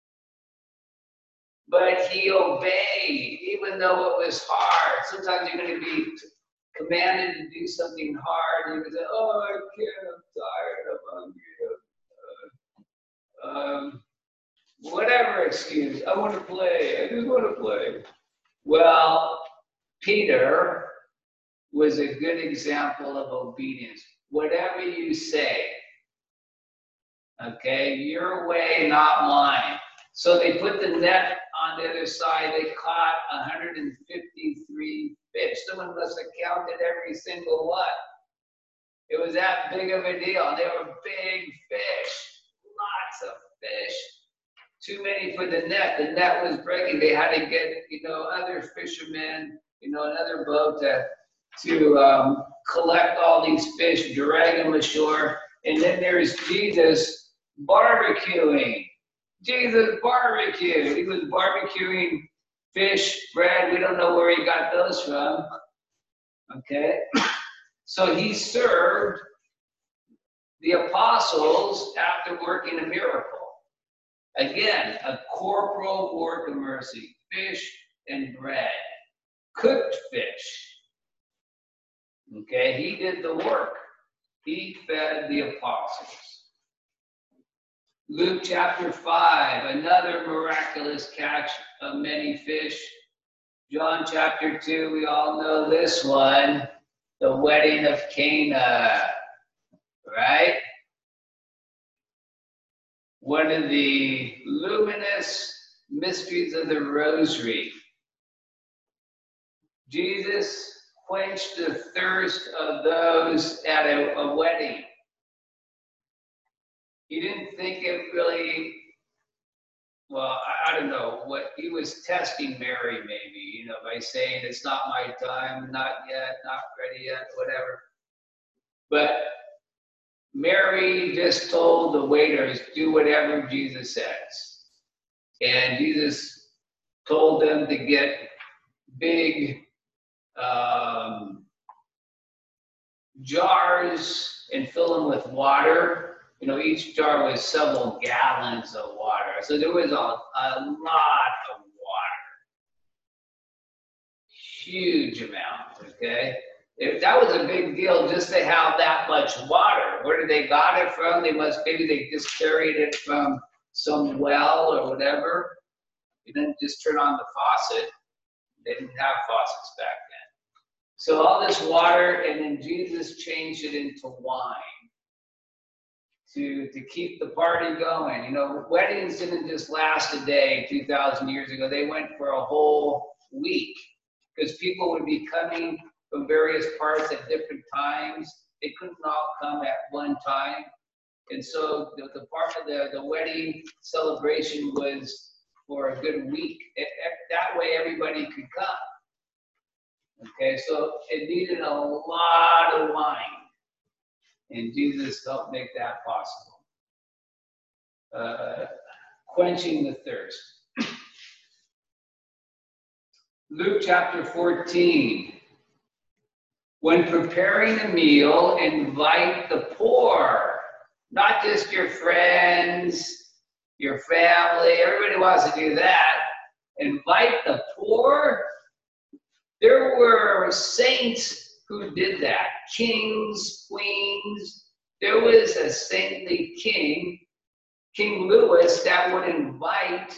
But he obeyed, even though it was hard. Sometimes you're going to be commanded to do something hard. You're going to say, I can't. I'm tired. I'm hungry. Whatever excuse, I want to play, I just want to play. Well, Peter was a good example of obedience. Whatever you say, okay, your way, not mine. So they put the net on the other side. They caught 153 fish. Someone must have counted every single one. It was that big of a deal. They were big fish, lots of fish. Too many for the net. The net was breaking. They had to get, other fishermen, another boat to collect all these fish, drag them ashore. And then there's Jesus barbecuing. Jesus barbecued. He was barbecuing fish, bread. We don't know where he got those from. Okay. So he served the apostles after working a miracle. Again, a corporal work of mercy, fish and bread, cooked fish. Okay, he did the work. He fed the apostles. Luke chapter 5, another miraculous catch of many fish. John chapter 2, we all know this one, the wedding of Cana, right? One of the luminous mysteries of the Rosary. Jesus quenched the thirst of those at a wedding. He didn't think it really, I don't know, what he was testing Mary maybe, by saying it's not my time, not yet, not ready yet, whatever. But Mary just told the waiters, do whatever Jesus says. And Jesus told them to get big jars and fill them with water. Each jar was several gallons of water. So there was a lot of water. Huge amount, okay? That was a big deal just to have that much water. Where did they got it from? Maybe they just carried it from some well or whatever. You didn't just turn on the faucet. They didn't have faucets back then. So all this water, and then Jesus changed it into wine to keep the party going. Weddings didn't just last a day 2,000 years ago. They went for a whole week because people would be coming from various parts at different times. They couldn't all come at one time. And so the part of the wedding celebration was for a good week. That way everybody could come. Okay, so it needed a lot of wine. And Jesus helped make that possible. Quenching the thirst. Luke chapter 14. When preparing a meal, invite the poor, not just your friends, your family. Everybody wants to do that. Invite the poor. There were saints who did that, kings, queens. There was a saintly king, King Louis, that would invite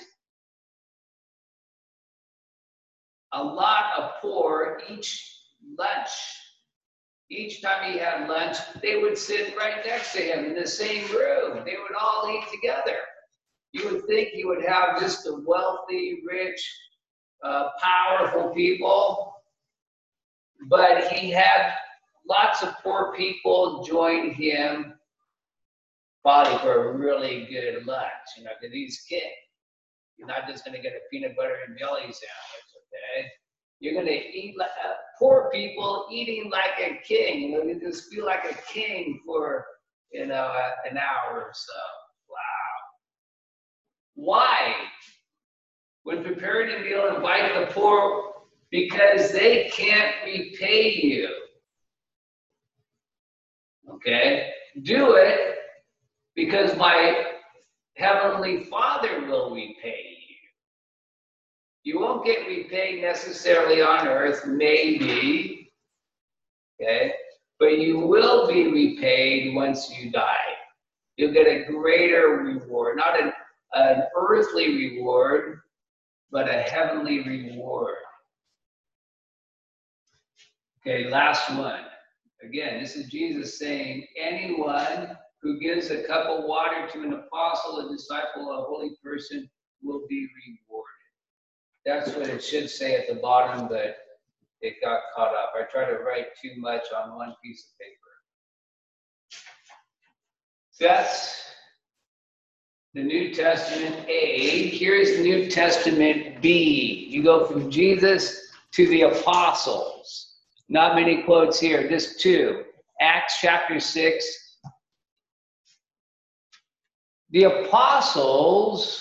a lot of poor each lunch. Each time he had lunch, they would sit right next to him in the same room. They would all eat together. You would think he would have just the wealthy, rich, powerful people, but he had lots of poor people join him, probably for a really good lunch, because he's king. You're not just going to get a peanut butter and jelly sandwich, okay? You're going to eat like poor people eating like a king. You just feel like a king for, an hour or so. Wow. Why? When preparing a meal, invite the poor because they can't repay you. Okay? Do it because my Heavenly Father will repay you. You won't get repaid necessarily on earth, maybe, okay? But you will be repaid once you die. You'll get a greater reward, not an earthly reward, but a heavenly reward. Okay, last one. Again, this is Jesus saying, anyone who gives a cup of water to an apostle, a disciple, a holy person will be rewarded. That's what it should say at the bottom, but it got caught up. I tried to write too much on one piece of paper. That's the New Testament A. Here's the New Testament B. You go from Jesus to the apostles. Not many quotes here, just two. Acts chapter 6. The apostles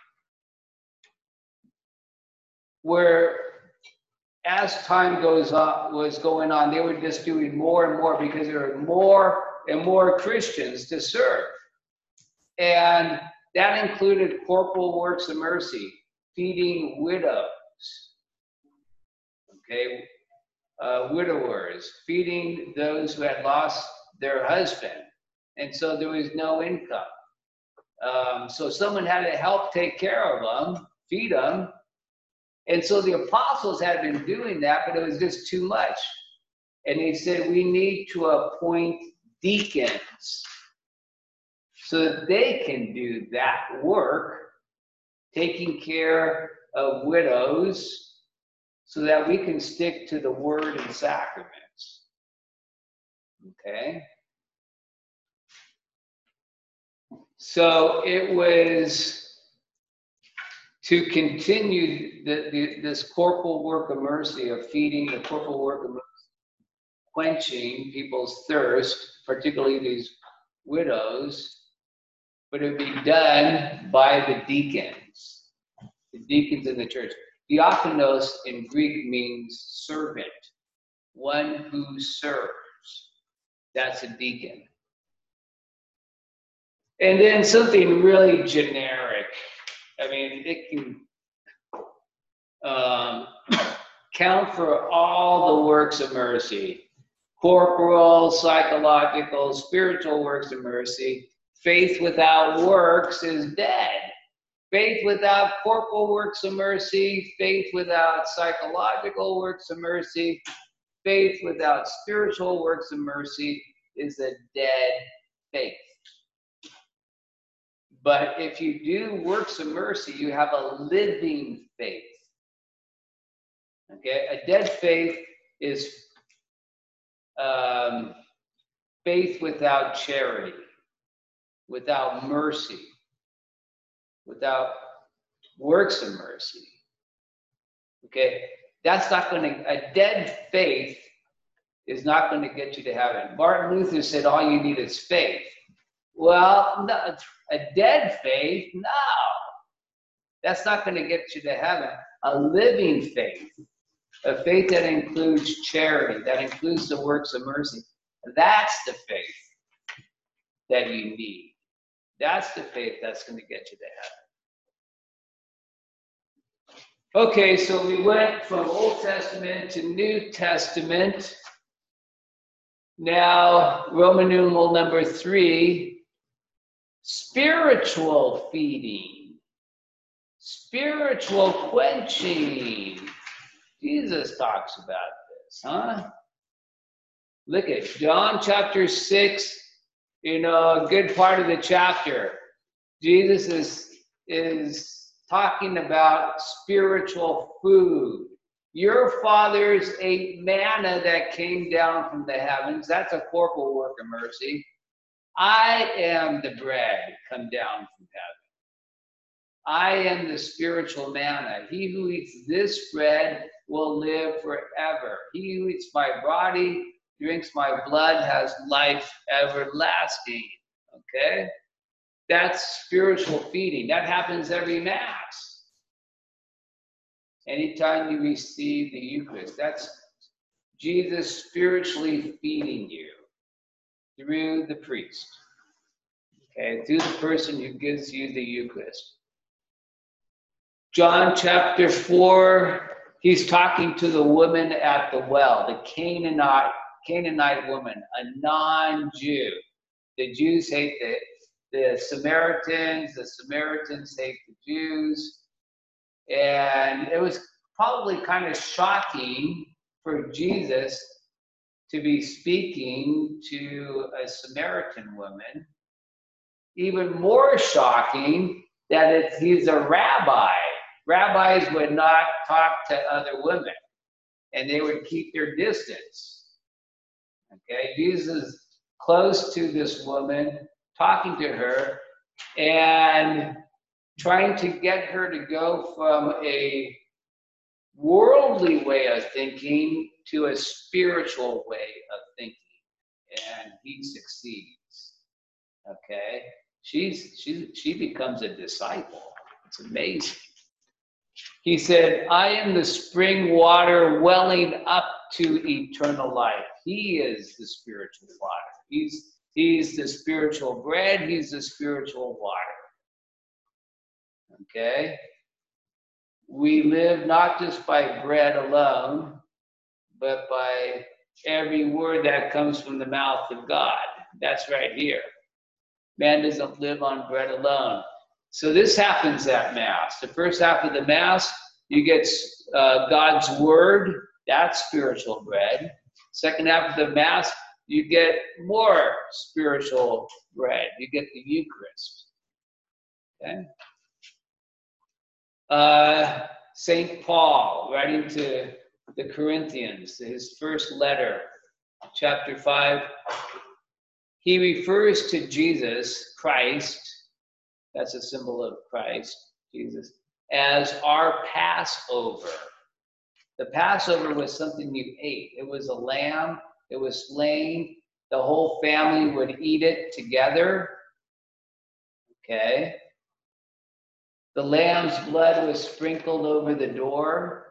were, as time was going on, they were just doing more and more because there were more and more Christians to serve. And that included corporal works of mercy, feeding widows, okay, widowers, feeding those who had lost their husband. And so there was no income. So someone had to help take care of them, feed them. And so the apostles had been doing that, but it was just too much. And they said, we need to appoint deacons so that they can do that work, taking care of widows, so that we can stick to the word and sacraments. Okay? So it was to continue this corporal work of mercy, of feeding, the corporal work of mercy, quenching people's thirst, particularly these widows, but it would be done by the deacons in the church. Diakonos in Greek means servant, one who serves. That's a deacon. And then something really generic. I mean, it can count for all the works of mercy. Corporal, psychological, spiritual works of mercy. Faith without works is dead. Faith without corporal works of mercy, faith without psychological works of mercy, faith without spiritual works of mercy is a dead faith. But if you do works of mercy, you have a living faith. Okay, a dead faith is faith without charity, without mercy, without works of mercy. Okay, that's not going to, a dead faith is not going to get you to heaven. Martin Luther said all you need is faith. Well, no, a dead faith, no. That's not going to get you to heaven. A living faith A faith that includes charity, that includes the works of mercy. That's the faith that you need. That's the faith that's going to get you to heaven. Okay, so we went from Old Testament to New Testament. Now, Roman numeral number 3, spiritual feeding, spiritual quenching. Jesus talks about this, huh? Look at John chapter 6, a good part of the chapter. Jesus is talking about spiritual food. Your fathers ate manna that came down from the heavens. That's a corporal work of mercy. I am the bread come down from heaven. I am the spiritual manna. He who eats this bread will live forever. He who eats my body, drinks my blood, has life everlasting. Okay? That's spiritual feeding. That happens every Mass. Anytime you receive the Eucharist, that's Jesus spiritually feeding you through the priest. Okay? Through the person who gives you the Eucharist. John chapter 4, he's talking to the woman at the well, the Canaanite woman, a non-Jew. The Jews hate the Samaritans hate the Jews. And it was probably kind of shocking for Jesus to be speaking to a Samaritan woman. Even more shocking that he's a rabbi. Rabbis would not talk to other women, and they would keep their distance. Okay, Jesus is close to this woman, talking to her, and trying to get her to go from a worldly way of thinking to a spiritual way of thinking. And he succeeds. Okay? She becomes a disciple. It's amazing. He said, I am the spring water welling up to eternal life. He is the spiritual water. He's the spiritual bread. He's the spiritual water. Okay? We live not just by bread alone, but by every word that comes from the mouth of God. That's right here. Man doesn't live on bread alone. So this happens at Mass. The first half of the Mass, you get God's Word. That's spiritual bread. Second half of the Mass, you get more spiritual bread. You get the Eucharist. Okay? St. Paul, writing to the Corinthians, his first letter, chapter 5, he refers to Jesus, Christ, that's a symbol of Christ, Jesus, as our Passover. The Passover was something you ate. It was a lamb. It was slain. The whole family would eat it together. Okay? The lamb's blood was sprinkled over the door.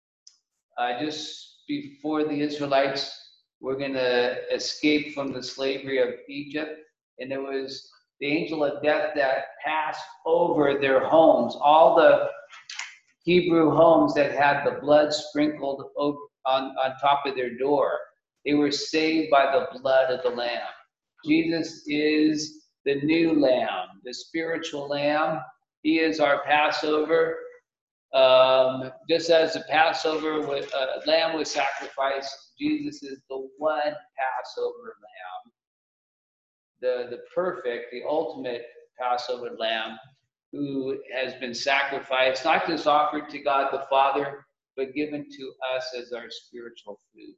Just before the Israelites were going to escape from the slavery of Egypt, and it was the angel of death that passed over their homes, all the Hebrew homes that had the blood sprinkled over, on top of their door. They were saved by the blood of the Lamb. Jesus is the new Lamb, the spiritual Lamb. He is our Passover. Just as the Passover lamb was sacrificed, Jesus is the one Passover Lamb. The perfect, the ultimate Passover lamb who has been sacrificed, not just offered to God the Father, but given to us as our spiritual food.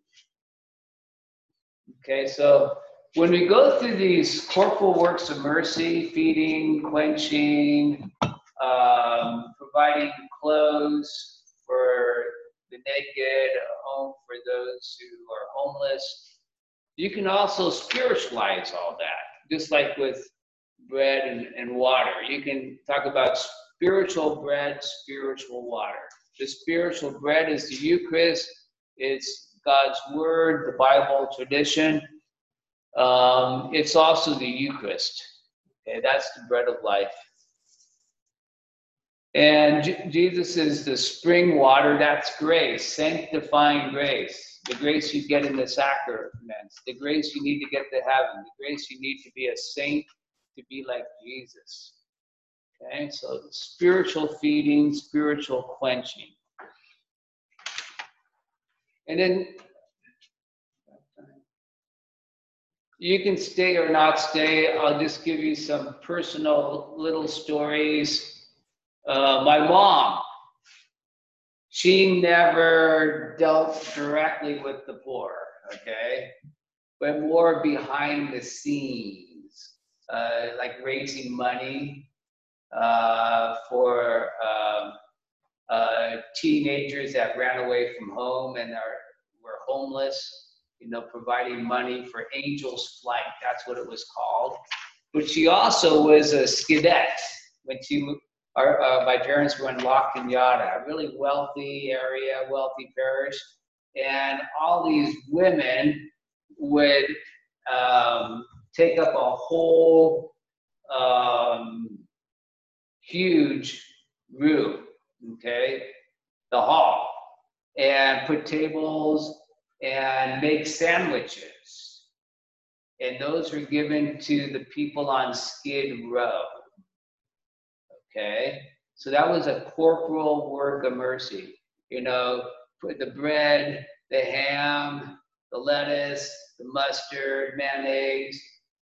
Okay, so when we go through these corporal works of mercy, feeding, quenching, providing clothes for the naked, a home for those who are homeless, you can also spiritualize all that, just like with bread and water. You can talk about spiritual bread, spiritual water. The spiritual bread is the Eucharist. It's God's word, the Bible tradition. It's also the Eucharist. Okay, that's the bread of life. And Jesus is the spring water. That's grace, sanctifying grace. The grace you get in the sacraments. The grace you need to get to heaven. The grace you need to be a saint, to be like Jesus. Okay, so spiritual feeding, spiritual quenching. And then you can stay or not stay. I'll just give you some personal little stories. My mom, she never dealt directly with the poor, okay? But more behind the scenes, like raising money for teenagers that ran away from home and were homeless. Providing money for Angel's Flight. That's what it was called. But she also was a skidette when my parents were in La Cañada, a really wealthy area, wealthy parish, and all these women would take up a whole huge room, okay, the hall, and put tables and make sandwiches. And those were given to the people on Skid Row. Okay? So that was a corporal work of mercy. Put the bread, the ham, the lettuce, the mustard, mayonnaise.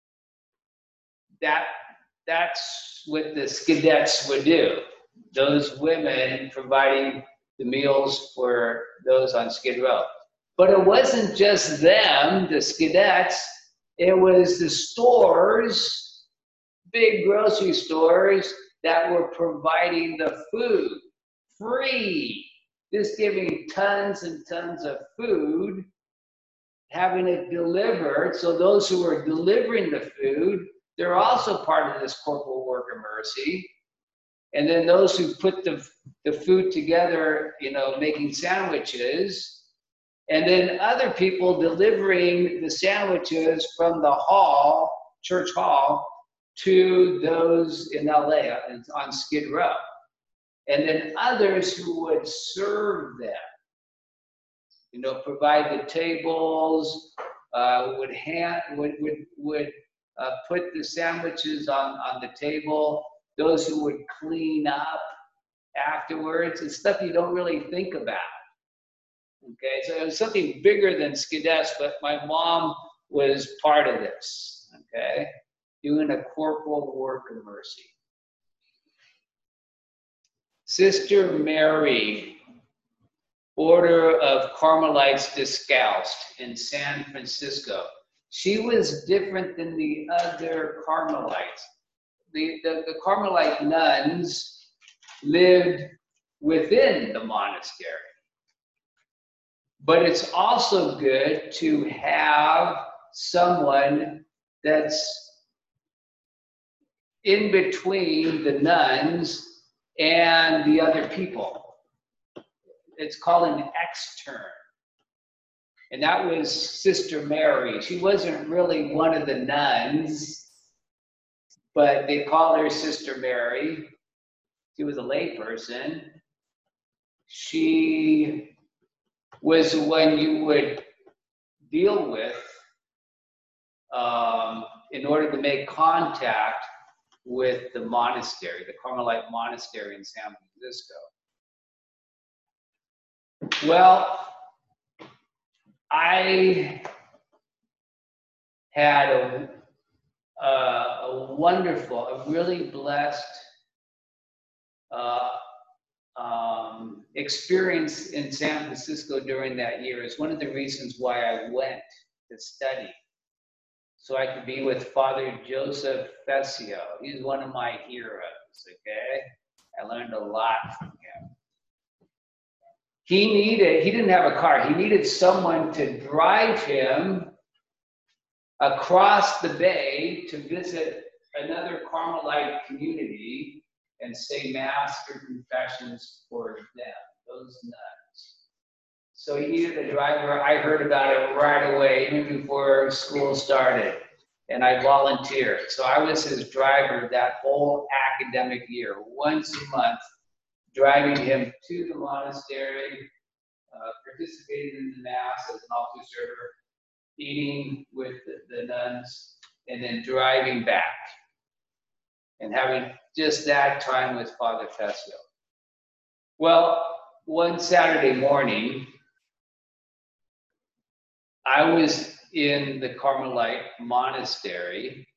That's what the skidettes would do. Those women providing the meals for those on Skid Row. But it wasn't just them, the skidettes, it was the stores, big grocery stores that were providing the food free, just giving tons and tons of food, having it delivered. So those who were delivering the food, they're also part of this corporal work of mercy. And then those who put the food together, making sandwiches. And then other people delivering the sandwiches from the hall, church hall, to those in LA on Skid Row. And then others who would serve them, provide the tables, would put the sandwiches on the table, those who would clean up afterwards. It's stuff you don't really think about. Okay, so it was something bigger than skidettes, but my mom was part of this, okay, doing a corporal work of mercy. Sister Mary, Order of Carmelites Descalced in San Francisco. She was different than the other Carmelites. The Carmelite nuns lived within the monastery. But it's also good to have someone that's in between the nuns and the other people. It's called an extern. And that was Sister Mary. She wasn't really one of the nuns, but they called her Sister Mary. She was a layperson. She was the one you would deal with in order to make contact with the monastery, the Carmelite monastery in San Francisco. Well, I had a wonderful, a really blessed experience in San Francisco during that year. It's one of the reasons why I went to study, so I could be with Father Joseph Fessio. He's one of my heroes, okay? I learned a lot from him. He didn't have a car. He needed someone to drive him across the bay to visit another Carmelite community and say Mass or confessions for them, those nuns. So he needed a driver. I heard about it right away, even before school started. And I volunteered. So I was his driver that whole academic year, once a month, driving him to the monastery, participating in the Mass as an altar server, eating with the nuns, and then driving back and having just that time with Father Fessio. Well, one Saturday morning, I was in the Carmelite monastery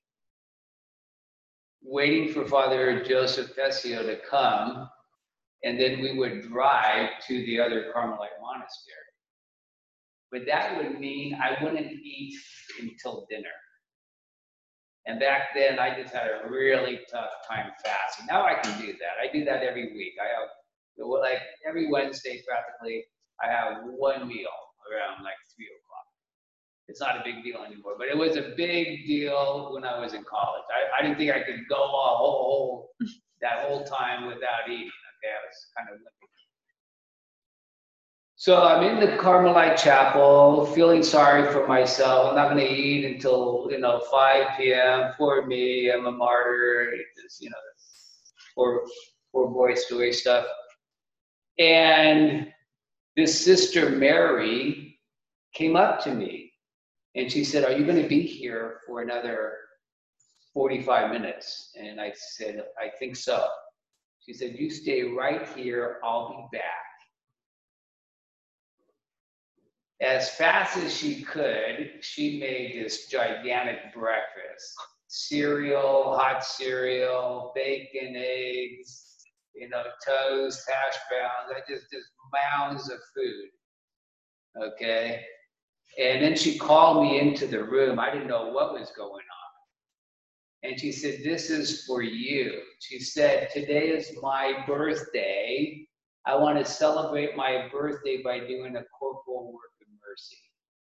waiting for Father Joseph Fessio to come, and then we would drive to the other Carmelite monastery. But that would mean I wouldn't eat until dinner. And back then, I just had a really tough time fasting. Now I can do that. I do that every week. I have, like every Wednesday practically, I have one meal around like 3 o'clock. It's not a big deal anymore, but it was a big deal when I was in college. I didn't think I could go that whole time without eating. Okay, I was kind of limping. So I'm in the Carmelite chapel, feeling sorry for myself. I'm not going to eat until 5 p.m. For me, I'm a martyr. It's, poor boy story stuff. And this Sister Mary came up to me, and she said, "Are you going to be here for another 45 minutes?" And I said, "I think so." She said, "You stay right here. I'll be back." As fast as she could, she made this gigantic breakfast. Cereal, hot cereal, bacon, eggs, toast, hash browns, just mounds of food, okay? And then she called me into the room. I didn't know what was going on. And she said, "This is for you." She said, "Today is my birthday. I want to celebrate my birthday by doing a corporal work of mercy."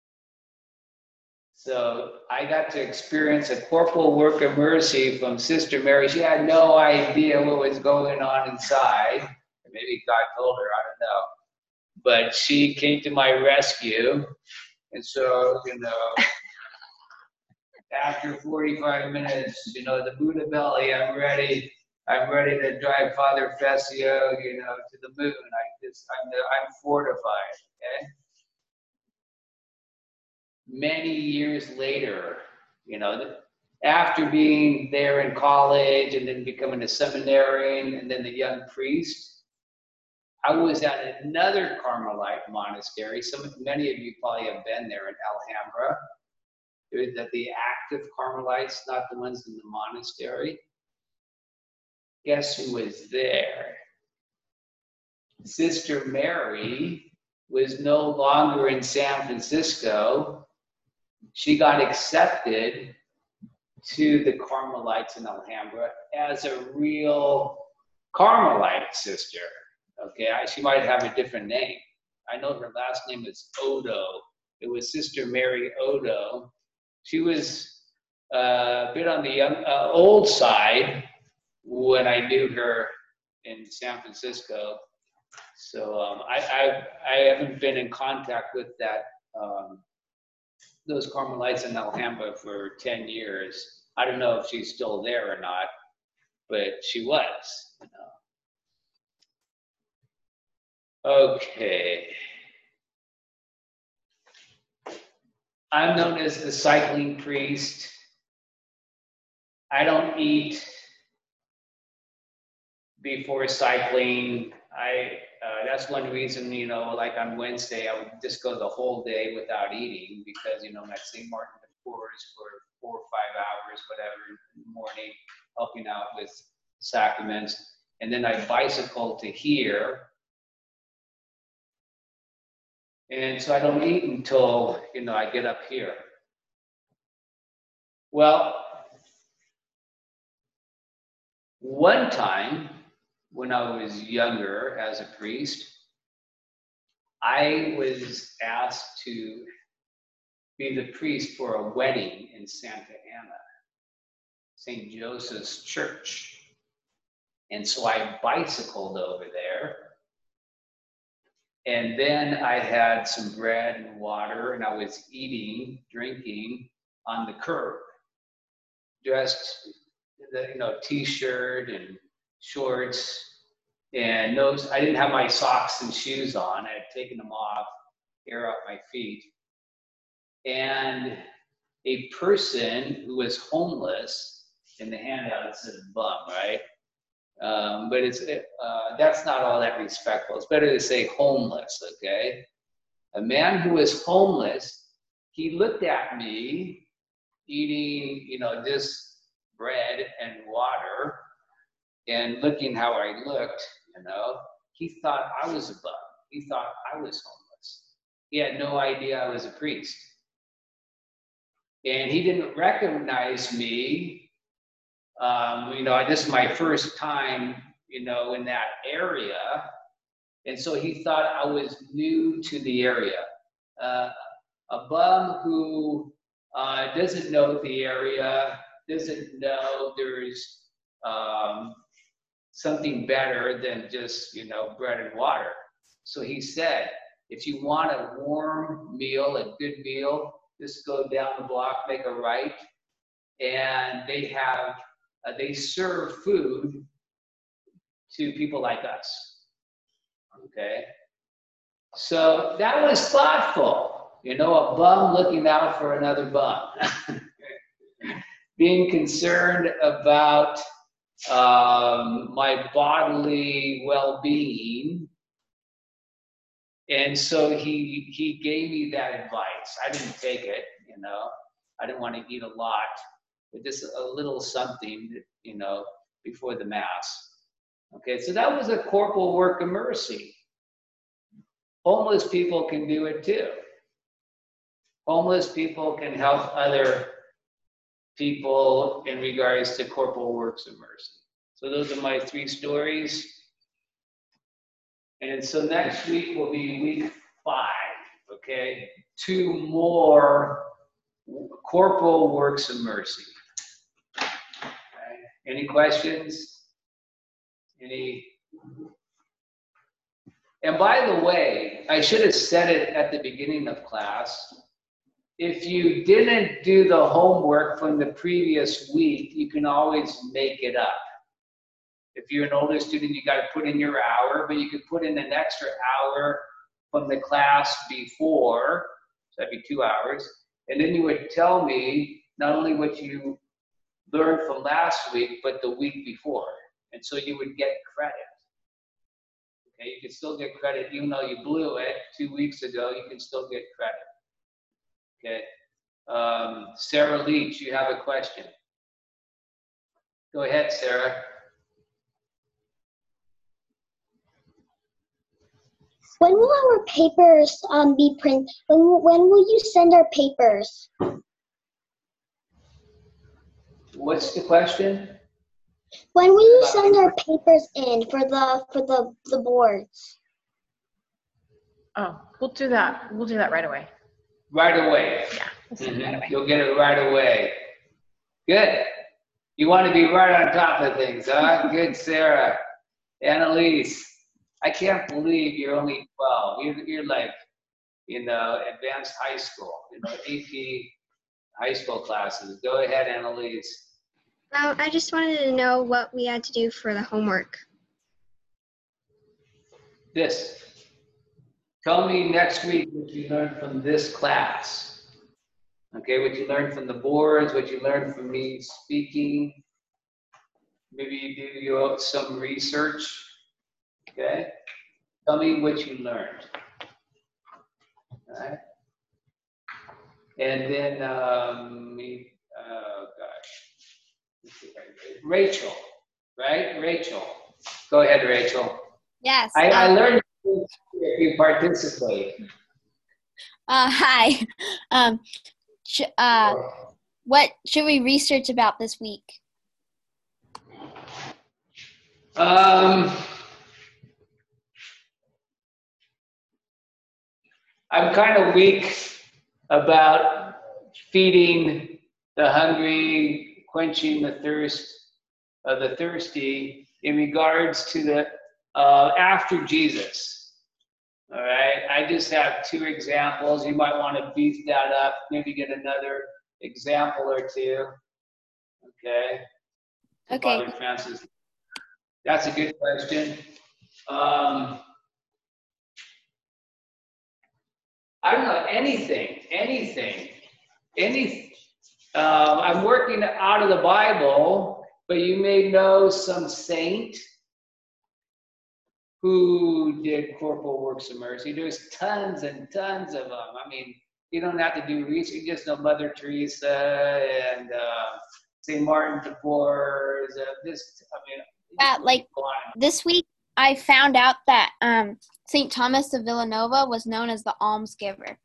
So I got to experience a corporal work of mercy from Sister Mary. She had no idea what was going on inside. Maybe God told her, I don't know. But she came to my rescue. And so, after 45 minutes, the Buddha belly, I'm ready. I'm ready to drive Father Fessio, to the moon. I'm fortified, okay? Many years later, after being there in college and then becoming a seminarian and then the young priest, I was at another Carmelite monastery. Many of you probably have been there in Alhambra. The active Carmelites, not the ones in the monastery. Guess who was there? Sister Mary was no longer in San Francisco. She got accepted to the Carmelites in Alhambra as a real Carmelite sister. Okay, she might have a different name. I know her last name is Odo. It was Sister Mary Odo. She was a bit on the old side when I knew her in San Francisco. So I haven't been in contact with those Carmelites in Alhambra for 10 years. I don't know if she's still there or not, but she was. Okay. I'm known as the cycling priest. I don't eat before cycling. That's one reason, like on Wednesday, I would just go the whole day without eating because, I'm at St. Martin de Porres for 4 or 5 hours, whatever, in the morning, helping out with sacraments. And then I bicycle to here. And so I don't eat until, I get up here. Well, one time when I was younger as a priest, I was asked to be the priest for a wedding in Santa Ana, St. Joseph's Church. And so I bicycled over there. And then I had some bread and water, and I was eating, drinking on the curb, dressed in a t-shirt and shorts, and those, I didn't have my socks and shoes on. I had taken them off, air out my feet. And a person who was homeless, in the handout it said bum, right? But that's not all that respectful. It's better to say homeless, okay? A man who was homeless, he looked at me eating, just bread and water, and looking how I looked, he thought I was a bum. He thought I was homeless. He had no idea I was a priest. And he didn't recognize me. This is my first time, in that area. And so he thought I was new to the area. A bum who doesn't know the area, doesn't know there's something better than just, bread and water. So he said, if you want a warm meal, a good meal, just go down the block, make a right, and they serve food to people like us, okay? So that was thoughtful, a bum looking out for another bum. Being concerned about my bodily well-being. And so he gave me that advice. I didn't take it, I didn't want to eat a lot, but just a little something, before the Mass. Okay, so that was a corporal work of mercy. Homeless people can do it too. Homeless people can help other people in regards to corporal works of mercy. So those are my 3 stories. And so next week will be week 5, okay? 2 more corporal works of mercy. Okay. Any questions? And by the way, I should have said it at the beginning of class. If you didn't do the homework from the previous week, you can always make it up. If you're an older student, you got to put in your hour, but you could put in an extra hour from the class before, so that'd be 2 hours. And then you would tell me not only what you learned from last week, but the week before. And so you would get credit. Okay, you can still get credit even though you blew it 2 weeks ago, you can still get credit. Okay. Sarah Leach, you have a question. Go ahead, Sarah. When will our papers be printed? When will you send our papers? What's the question? When will you send our papers in for the boards? Oh, we'll do that. We'll do that right away. Right away. Yeah, we'll send it right away. You'll get it right away. Good. You want to be right on top of things, huh? Good, Sarah. Annalise, I can't believe you're only 12. You're like, advanced high school, AP high school classes. Go ahead, Annalise. I just wanted to know what we had to do for the homework. This. Tell me next week what you learned from this class. Okay, what you learned from the boards, what you learned from me speaking. Maybe you do some research. Okay? Tell me what you learned. All right? And then, Rachel, right? Rachel. Go ahead, Rachel. Yes. I learned if you participate. Hi. What should we research about this week? I'm kind of weak about feeding the hungry, quenching the thirst of the thirsty in regards to the after Jesus. All right, I just have 2 examples. You might want to beef that up, maybe get another example or 2. Okay. Okay. Father Francis. That's a good question. I don't know, anything. I'm working out of the Bible, but you may know some saint who did corporal works of mercy. There's tons and tons of them. I mean, you don't have to do research. You just know Mother Teresa and St. Martin de Porres. This week, I found out that St. Thomas of Villanova was known as the almsgiver.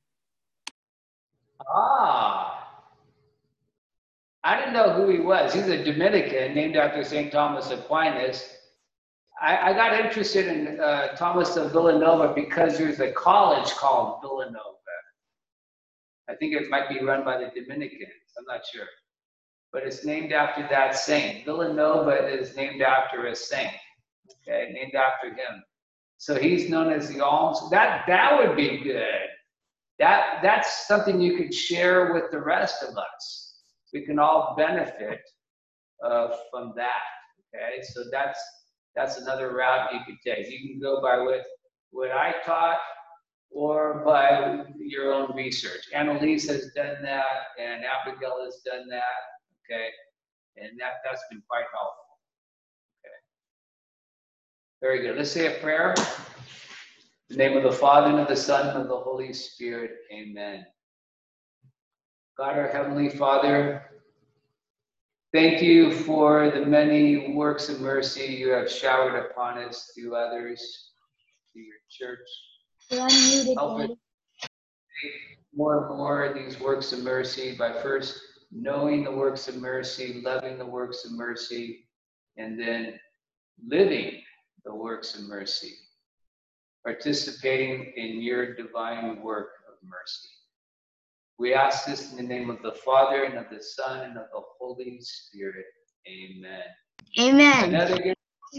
I didn't know who he was. He's a Dominican named after St. Thomas Aquinas. I got interested in Thomas of Villanova because there's a college called Villanova. I think it might be run by the Dominicans. I'm not sure. But it's named after that saint. Villanova is named after a saint. Okay, named after him. So he's known as the alms. That would be good. That's something you could share with the rest of us. We can all benefit from that. Okay, so that's another route you could take. You can go by what I taught or by your own research. Annalise has done that, and Abigail has done that. Okay, and that's been quite helpful. Okay, very good. Let's say a prayer. In the name of the Father, and of the Son, and of the Holy Spirit. Amen. God, our Heavenly Father, thank you for the many works of mercy you have showered upon us through others, through your church. Help us more and more these works of mercy by first knowing the works of mercy, loving the works of mercy, and then living the works of mercy, participating in your divine work of mercy. We ask this in the name of the Father, and of the Son, and of the Holy Spirit. Amen. Amen. Another good.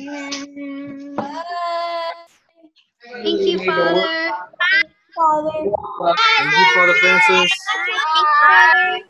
Thank you, Father. Thank you, Father Francis. Bye.